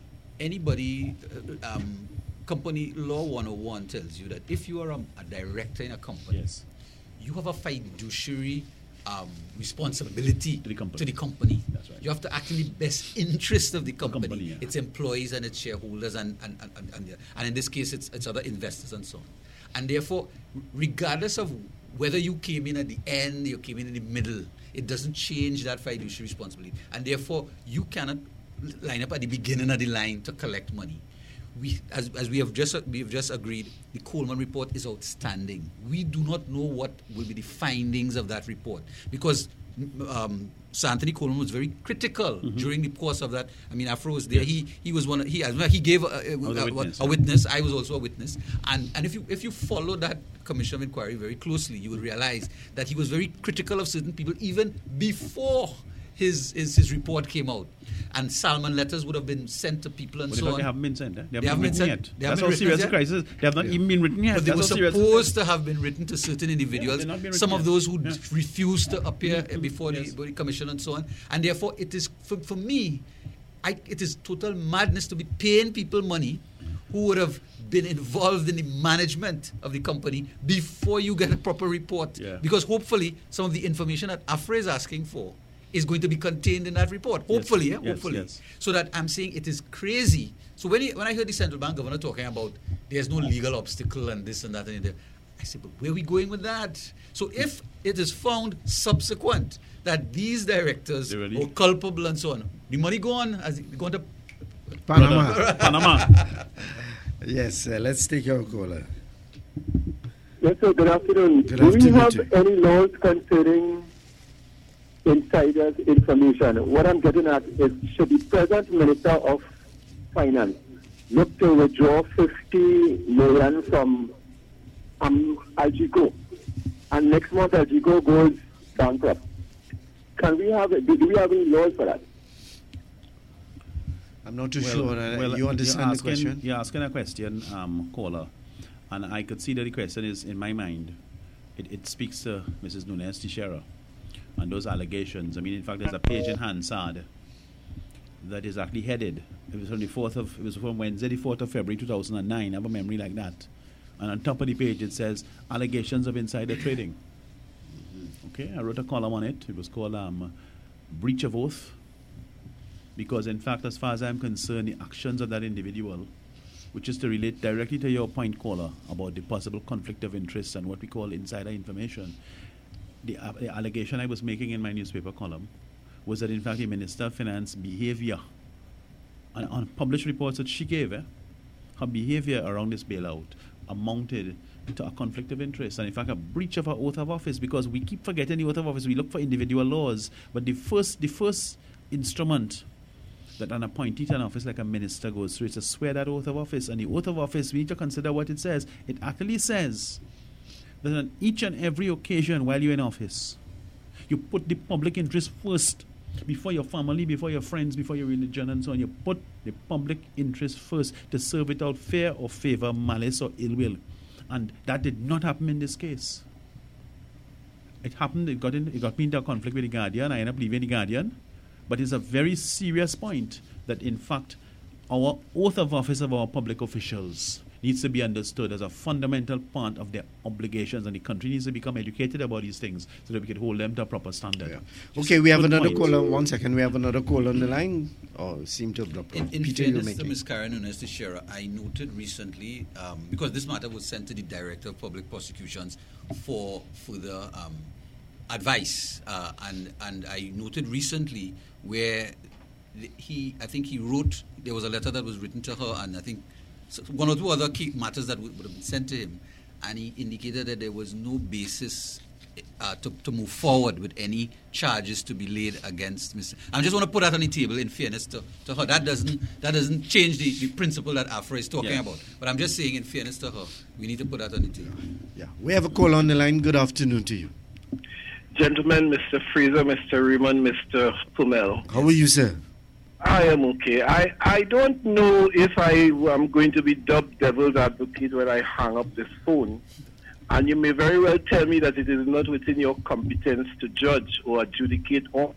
anybody, uh, um, company law one oh one tells you that if you are a, a director in a company, Yes. you have a fiduciary um, responsibility To the company. To the company. That's right. You have to act in the best interest of the company, company, yeah. its employees and its shareholders, and and, and, and, and, and in this case, it's, it's other investors and so on. And therefore, regardless of whether you came in at the end, you came in in the middle, it doesn't change that fiduciary responsibility. And therefore, you cannot line up at the beginning of the line to collect money. We, as, as we have just we have just agreed, the Coleman report is outstanding. We do not know what will be the findings of that report because um, Sir Anthony Coleman was very critical Mhm. during the course of that. I mean, Afro was there. He he was one. Of, he he gave a, a, was a a- witness, a yeah. witness. I was also a witness. And and if you if you follow that commission of inquiry very closely, you will realize that he was very critical of certain people even before his his, his report came out. And Salmon letters would have been sent to people and But in so fact, on. they haven't been sent. Eh? They, They haven't haven't been been written sent- yet. they That's haven't how been serious the written yet. crisis. They have not even been written yet. But they were That's how serious. supposed to have been written to certain individuals. they're not being Some written of yet. those who Yeah. d- refused to appear Mhm. before Yes. the, the commission and so on. And therefore, it is for, for me, I, it is total madness to be paying people money who would have been involved in the management of the company before you get a proper report. Yeah. Because hopefully, some of the information that Afra is asking for is going to be contained in that report. Hopefully, yeah, Yes, hopefully. yes. So that I'm saying it is crazy. So when he, when I heard the central bank governor talking about there's no legal obstacle and this and that and that, I said, but where are we going with that? So if it is found subsequent that these directors They really- were culpable and so on, the money gone, has it gone to Panama. Panama. Yes, uh, let's take your caller. Yes, sir. Good afternoon. Good Do we afternoon have to you. any laws concerning insiders' information? What I'm getting at is, should the present Minister of Finance look to withdraw fifty million from um, Algico, and next month Algico goes bankrupt? Can we have? Do we have any laws for that? I'm not too Well- sure. Uh, well, you understand you're the question? asking, You're asking a question, um, caller, and I could see that the question is in my mind. It, it speaks to Missus Nunes Teixeira and those allegations. I mean, in fact, there's a page in Hansard that is actually headed. It was on the fourth of. It was from Wednesday, the fourth of February, two thousand and nine. I have a memory like that. And on top of the page, it says allegations of insider trading. Okay, I wrote a column on it. It was called um, Breach of Oath. Because, in fact, as far as I'm concerned, the actions of that individual, which is to relate directly to your point, caller, about the possible conflict of interest and what we call insider information, the, uh, the allegation I was making in my newspaper column was that, in fact, the Minister of Finance behavior, and on published reports that she gave, eh, her behavior around this bailout amounted to a conflict of interest and in fact a breach of her oath of office, because we keep forgetting the oath of office. We look for individual laws, but the first the first instrument that an appointee to an office like a minister goes through is to swear that oath of office. And the oath of office, we need to consider what it says. It actually says that on each and every occasion while you're in office, you put the public interest first, before your family, before your friends, before your religion and so on. You put the public interest first to serve without fear or favor, malice or ill will. And that did not happen in this case. It happened, it got, in, it got me into a conflict with the Guardian. I ended up leaving the Guardian. But it's a very serious point that, in fact, our oath of office of our public officials needs to be understood as a fundamental part of their obligations, and the country needs to become educated about these things so that we can hold them to a proper standard. Yeah. Okay, we have Good another point. caller. One second, we have another call on the line. Oh, seem to have dropped In, off. in Peter, you fairness may to take. Miz Karen Nunes Teixeira, I noted recently, um, because this matter was sent to the Director of Public Prosecutions for further um, advice, uh, and and I noted recently where the, he, I think he wrote, there was a letter that was written to her, and I think so one or two other key matters that would, would have been sent to him, and he indicated that there was no basis uh, to, to move forward with any charges to be laid against Mister I just want to put that on the table in fairness to, to her. That doesn't that doesn't change the, the principle that Afra is talking Yeah. about. But I'm just saying in fairness to her, we need to put that on the table. Yeah, we have a call on the line. Good afternoon to you. Gentlemen, Mister Fraser, Mister Raymond, Mister Pumel. How are you, sir? I am okay. I, I don't know if I am going to be dubbed devil's advocate when I hang up this phone. And you may very well tell me that it is not within your competence to judge or adjudicate on.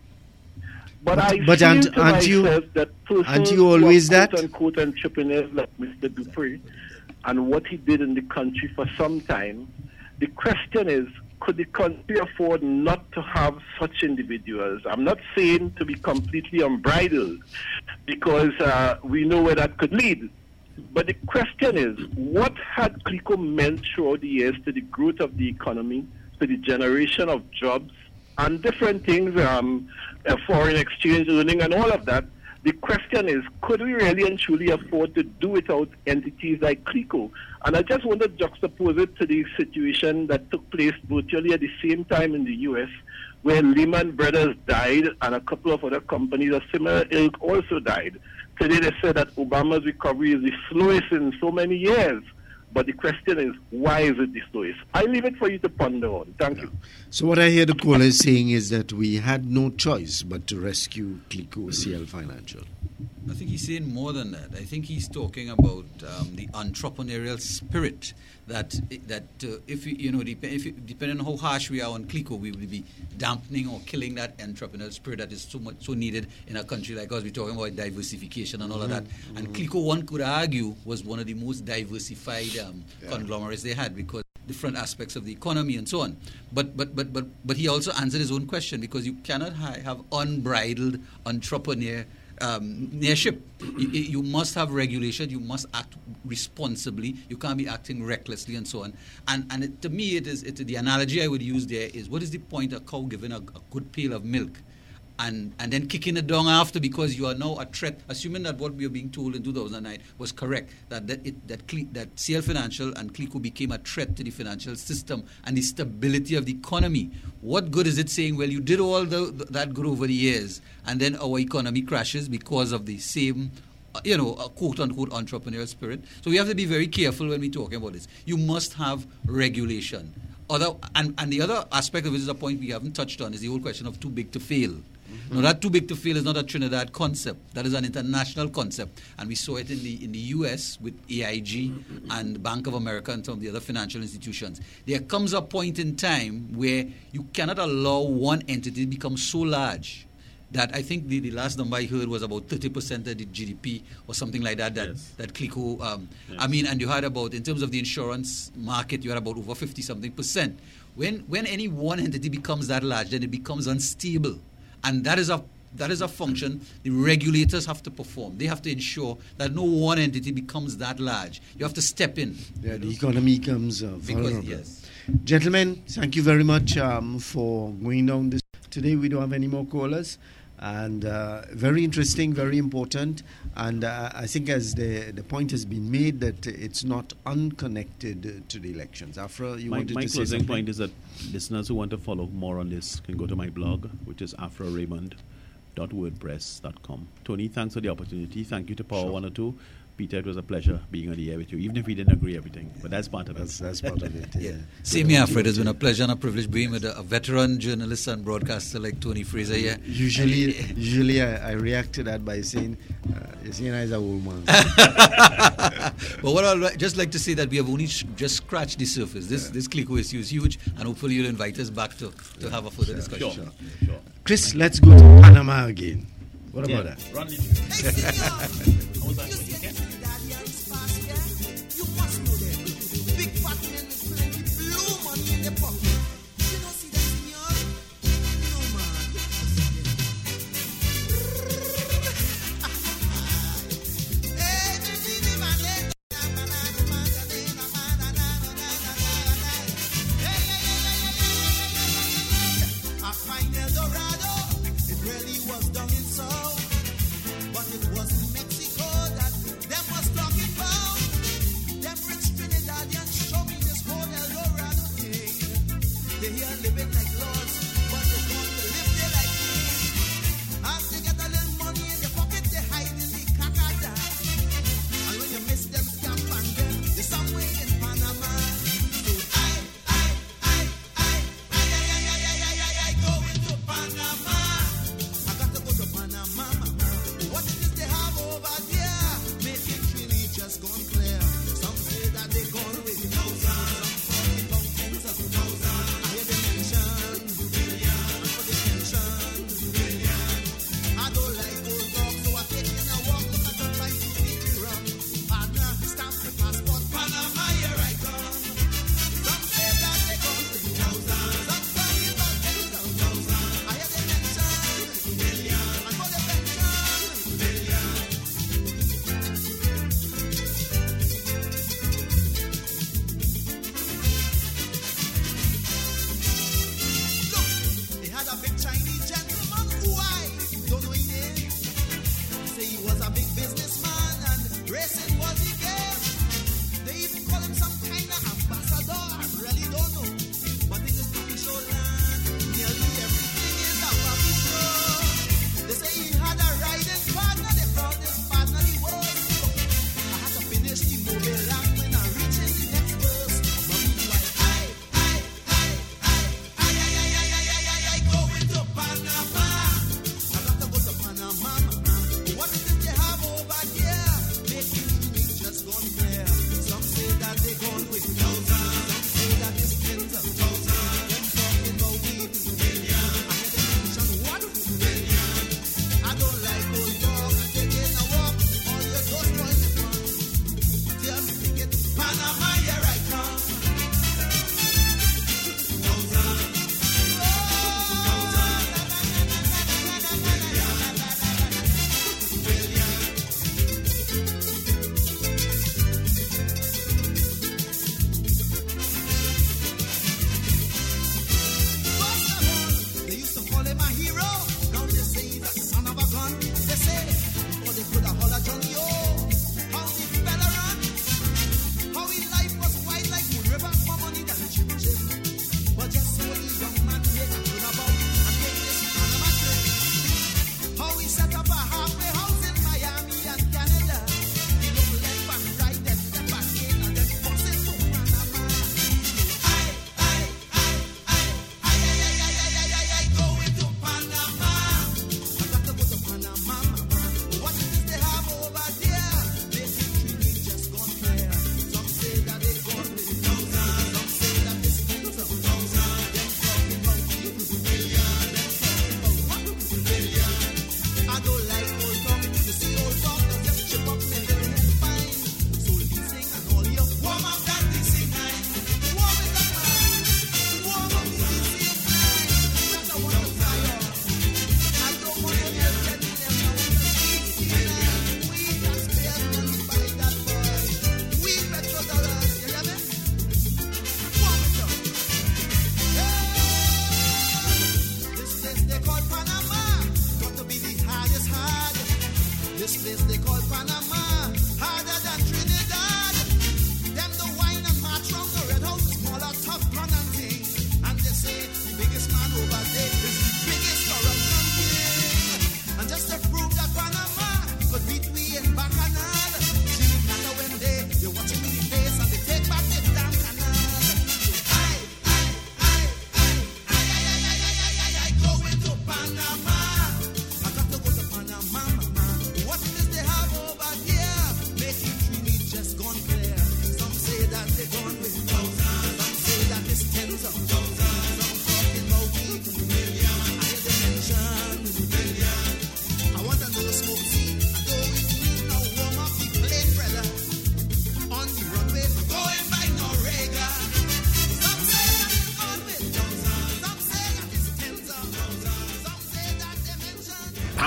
But I but feel aren't, to aren't myself you, that persons aren't you always who are that? quote-unquote entrepreneurs like Mister Dupree and what he did in the country for some time, the question is, could the country afford not to have such individuals? I'm not saying to be completely unbridled, because uh, we know where that could lead. But the question is, what had CLICO meant throughout the years to the growth of the economy, to the generation of jobs, and different things, um, uh, foreign exchange earning and all of that? The question is, could we really and truly afford to do without entities like CLICO? And I just want to juxtapose it to the situation that took place virtually at the same time in the U S, where Lehman Brothers died and a couple of other companies of similar ilk also died. Today they said that Obama's recovery is the slowest in so many years. But the question is, why is it the slowest? I leave it for you to ponder on. Thank you. So what I hear the caller saying is that we had no choice but to rescue CLICO C L Financial. I think he's saying more than that. I think he's talking about um, the entrepreneurial spirit that that uh, if you, you know dep- if you, depending on how harsh we are on CLICO, we will be dampening or killing that entrepreneurial spirit that is so much so needed in a country like us. We're talking about diversification and all mm-hmm. of that. And mm-hmm. CLICO, one could argue, was one of the most diversified um, yeah. conglomerates they had because different aspects of the economy and so on. But but but but but he also answered his own question, because you cannot ha- have unbridled entrepreneur. Um, nearship. You, you must have regulation. You must act responsibly. You can't be acting recklessly and so on. And and it, to me, it is it, the analogy I would use there is, what is the point of a cow giving a, a good pail of milk and and then kicking it down after because you are now a threat, assuming that what we were being told in two thousand nine was correct, that that it, that, Cle- that C L Financial and CLICO became a threat to the financial system and the stability of the economy. What good is it saying, well, you did all the, that good over the years and then our economy crashes because of the same, uh, you know, uh, quote-unquote entrepreneurial spirit? So we have to be very careful when we're talking about this. You must have regulation. Other and, and the other aspect of it is a point we haven't touched on, is the whole question of too big to fail. Mm-hmm. Now, that too big to fail is not a Trinidad concept. That is an international concept. And we saw it in the in the U S with A I G mm-hmm. and Bank of America and some of the other financial institutions. There comes a point in time where you cannot allow one entity to become so large that I think the, the last number I heard was about thirty percent of the G D P or something like that, that, yes. that CLICO, um, yes. I mean, and you had about, in terms of the insurance market, you had about over fifty-something percent. When, when any one entity becomes that large, then it becomes unstable. And that is a that is a function the regulators have to perform. They have to ensure that no one entity becomes that large. You have to step in. Yeah, the economy becomes uh, vulnerable. Because, yes. Gentlemen, thank you very much um, for going down this. Today we don't have any more callers. And uh, very interesting, very important. And uh, I think as the the point has been made that it's not unconnected to the elections. Afra, you my, wanted my to say closing something? point is that listeners who want to follow more on this can go to my blog, which is afra raymond dot wordpress dot com. Tony, thanks for the opportunity. Thank you to Power sure. one oh two. Peter, it was a pleasure being on the air with you, even if we didn't agree everything. But that's part of that's, it. That's part of it, yeah. Same here, Fred. It's been a pleasure and a privilege being with a, a veteran journalist and broadcaster like Tony Fraser here. Usually, usually I, I react to that by saying, uh, you see, I is a old man. But what I'd just like to say that we have only sh- just scratched the surface. This yeah. this CLICO issue is huge, and hopefully you'll invite us back to, to yeah. have a further sure, discussion. Sure. Sure. Chris, let's go to Panama again. What about yeah. that? Run it. It really was done in South, but it was in Mexico that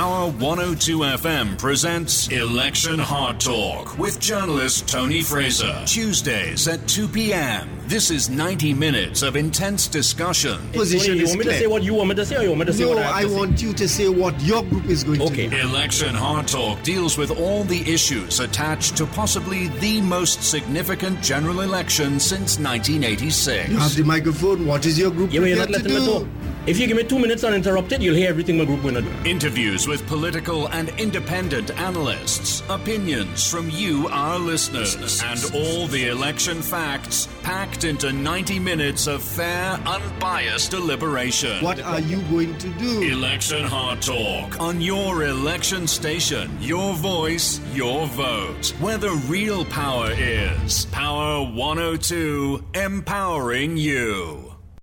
Power one oh two F M presents Election Hard Talk with journalist Tony Fraser. Tuesdays at two p.m. This is ninety minutes of intense discussion. Position you is want me clear. to say what you want me to say, or you want me to say No, what I have I to say? want you to say what your group is going Okay. to do. Election Hard Talk deals with all the issues attached to possibly the most significant general election since nineteen eighty-six. You have the microphone. What is your group Yeah, but you're not prepared to letting me do? talk. If you give me two minutes uninterrupted, you'll hear everything my group going to do. Interviews with political and independent analysts, opinions from you, our listeners, and all the election facts packed into ninety minutes of fair, unbiased deliberation. What are you going to do? Election Hard Talk on your election station. Your voice, your vote. Where the real power is. Power one oh two, empowering you.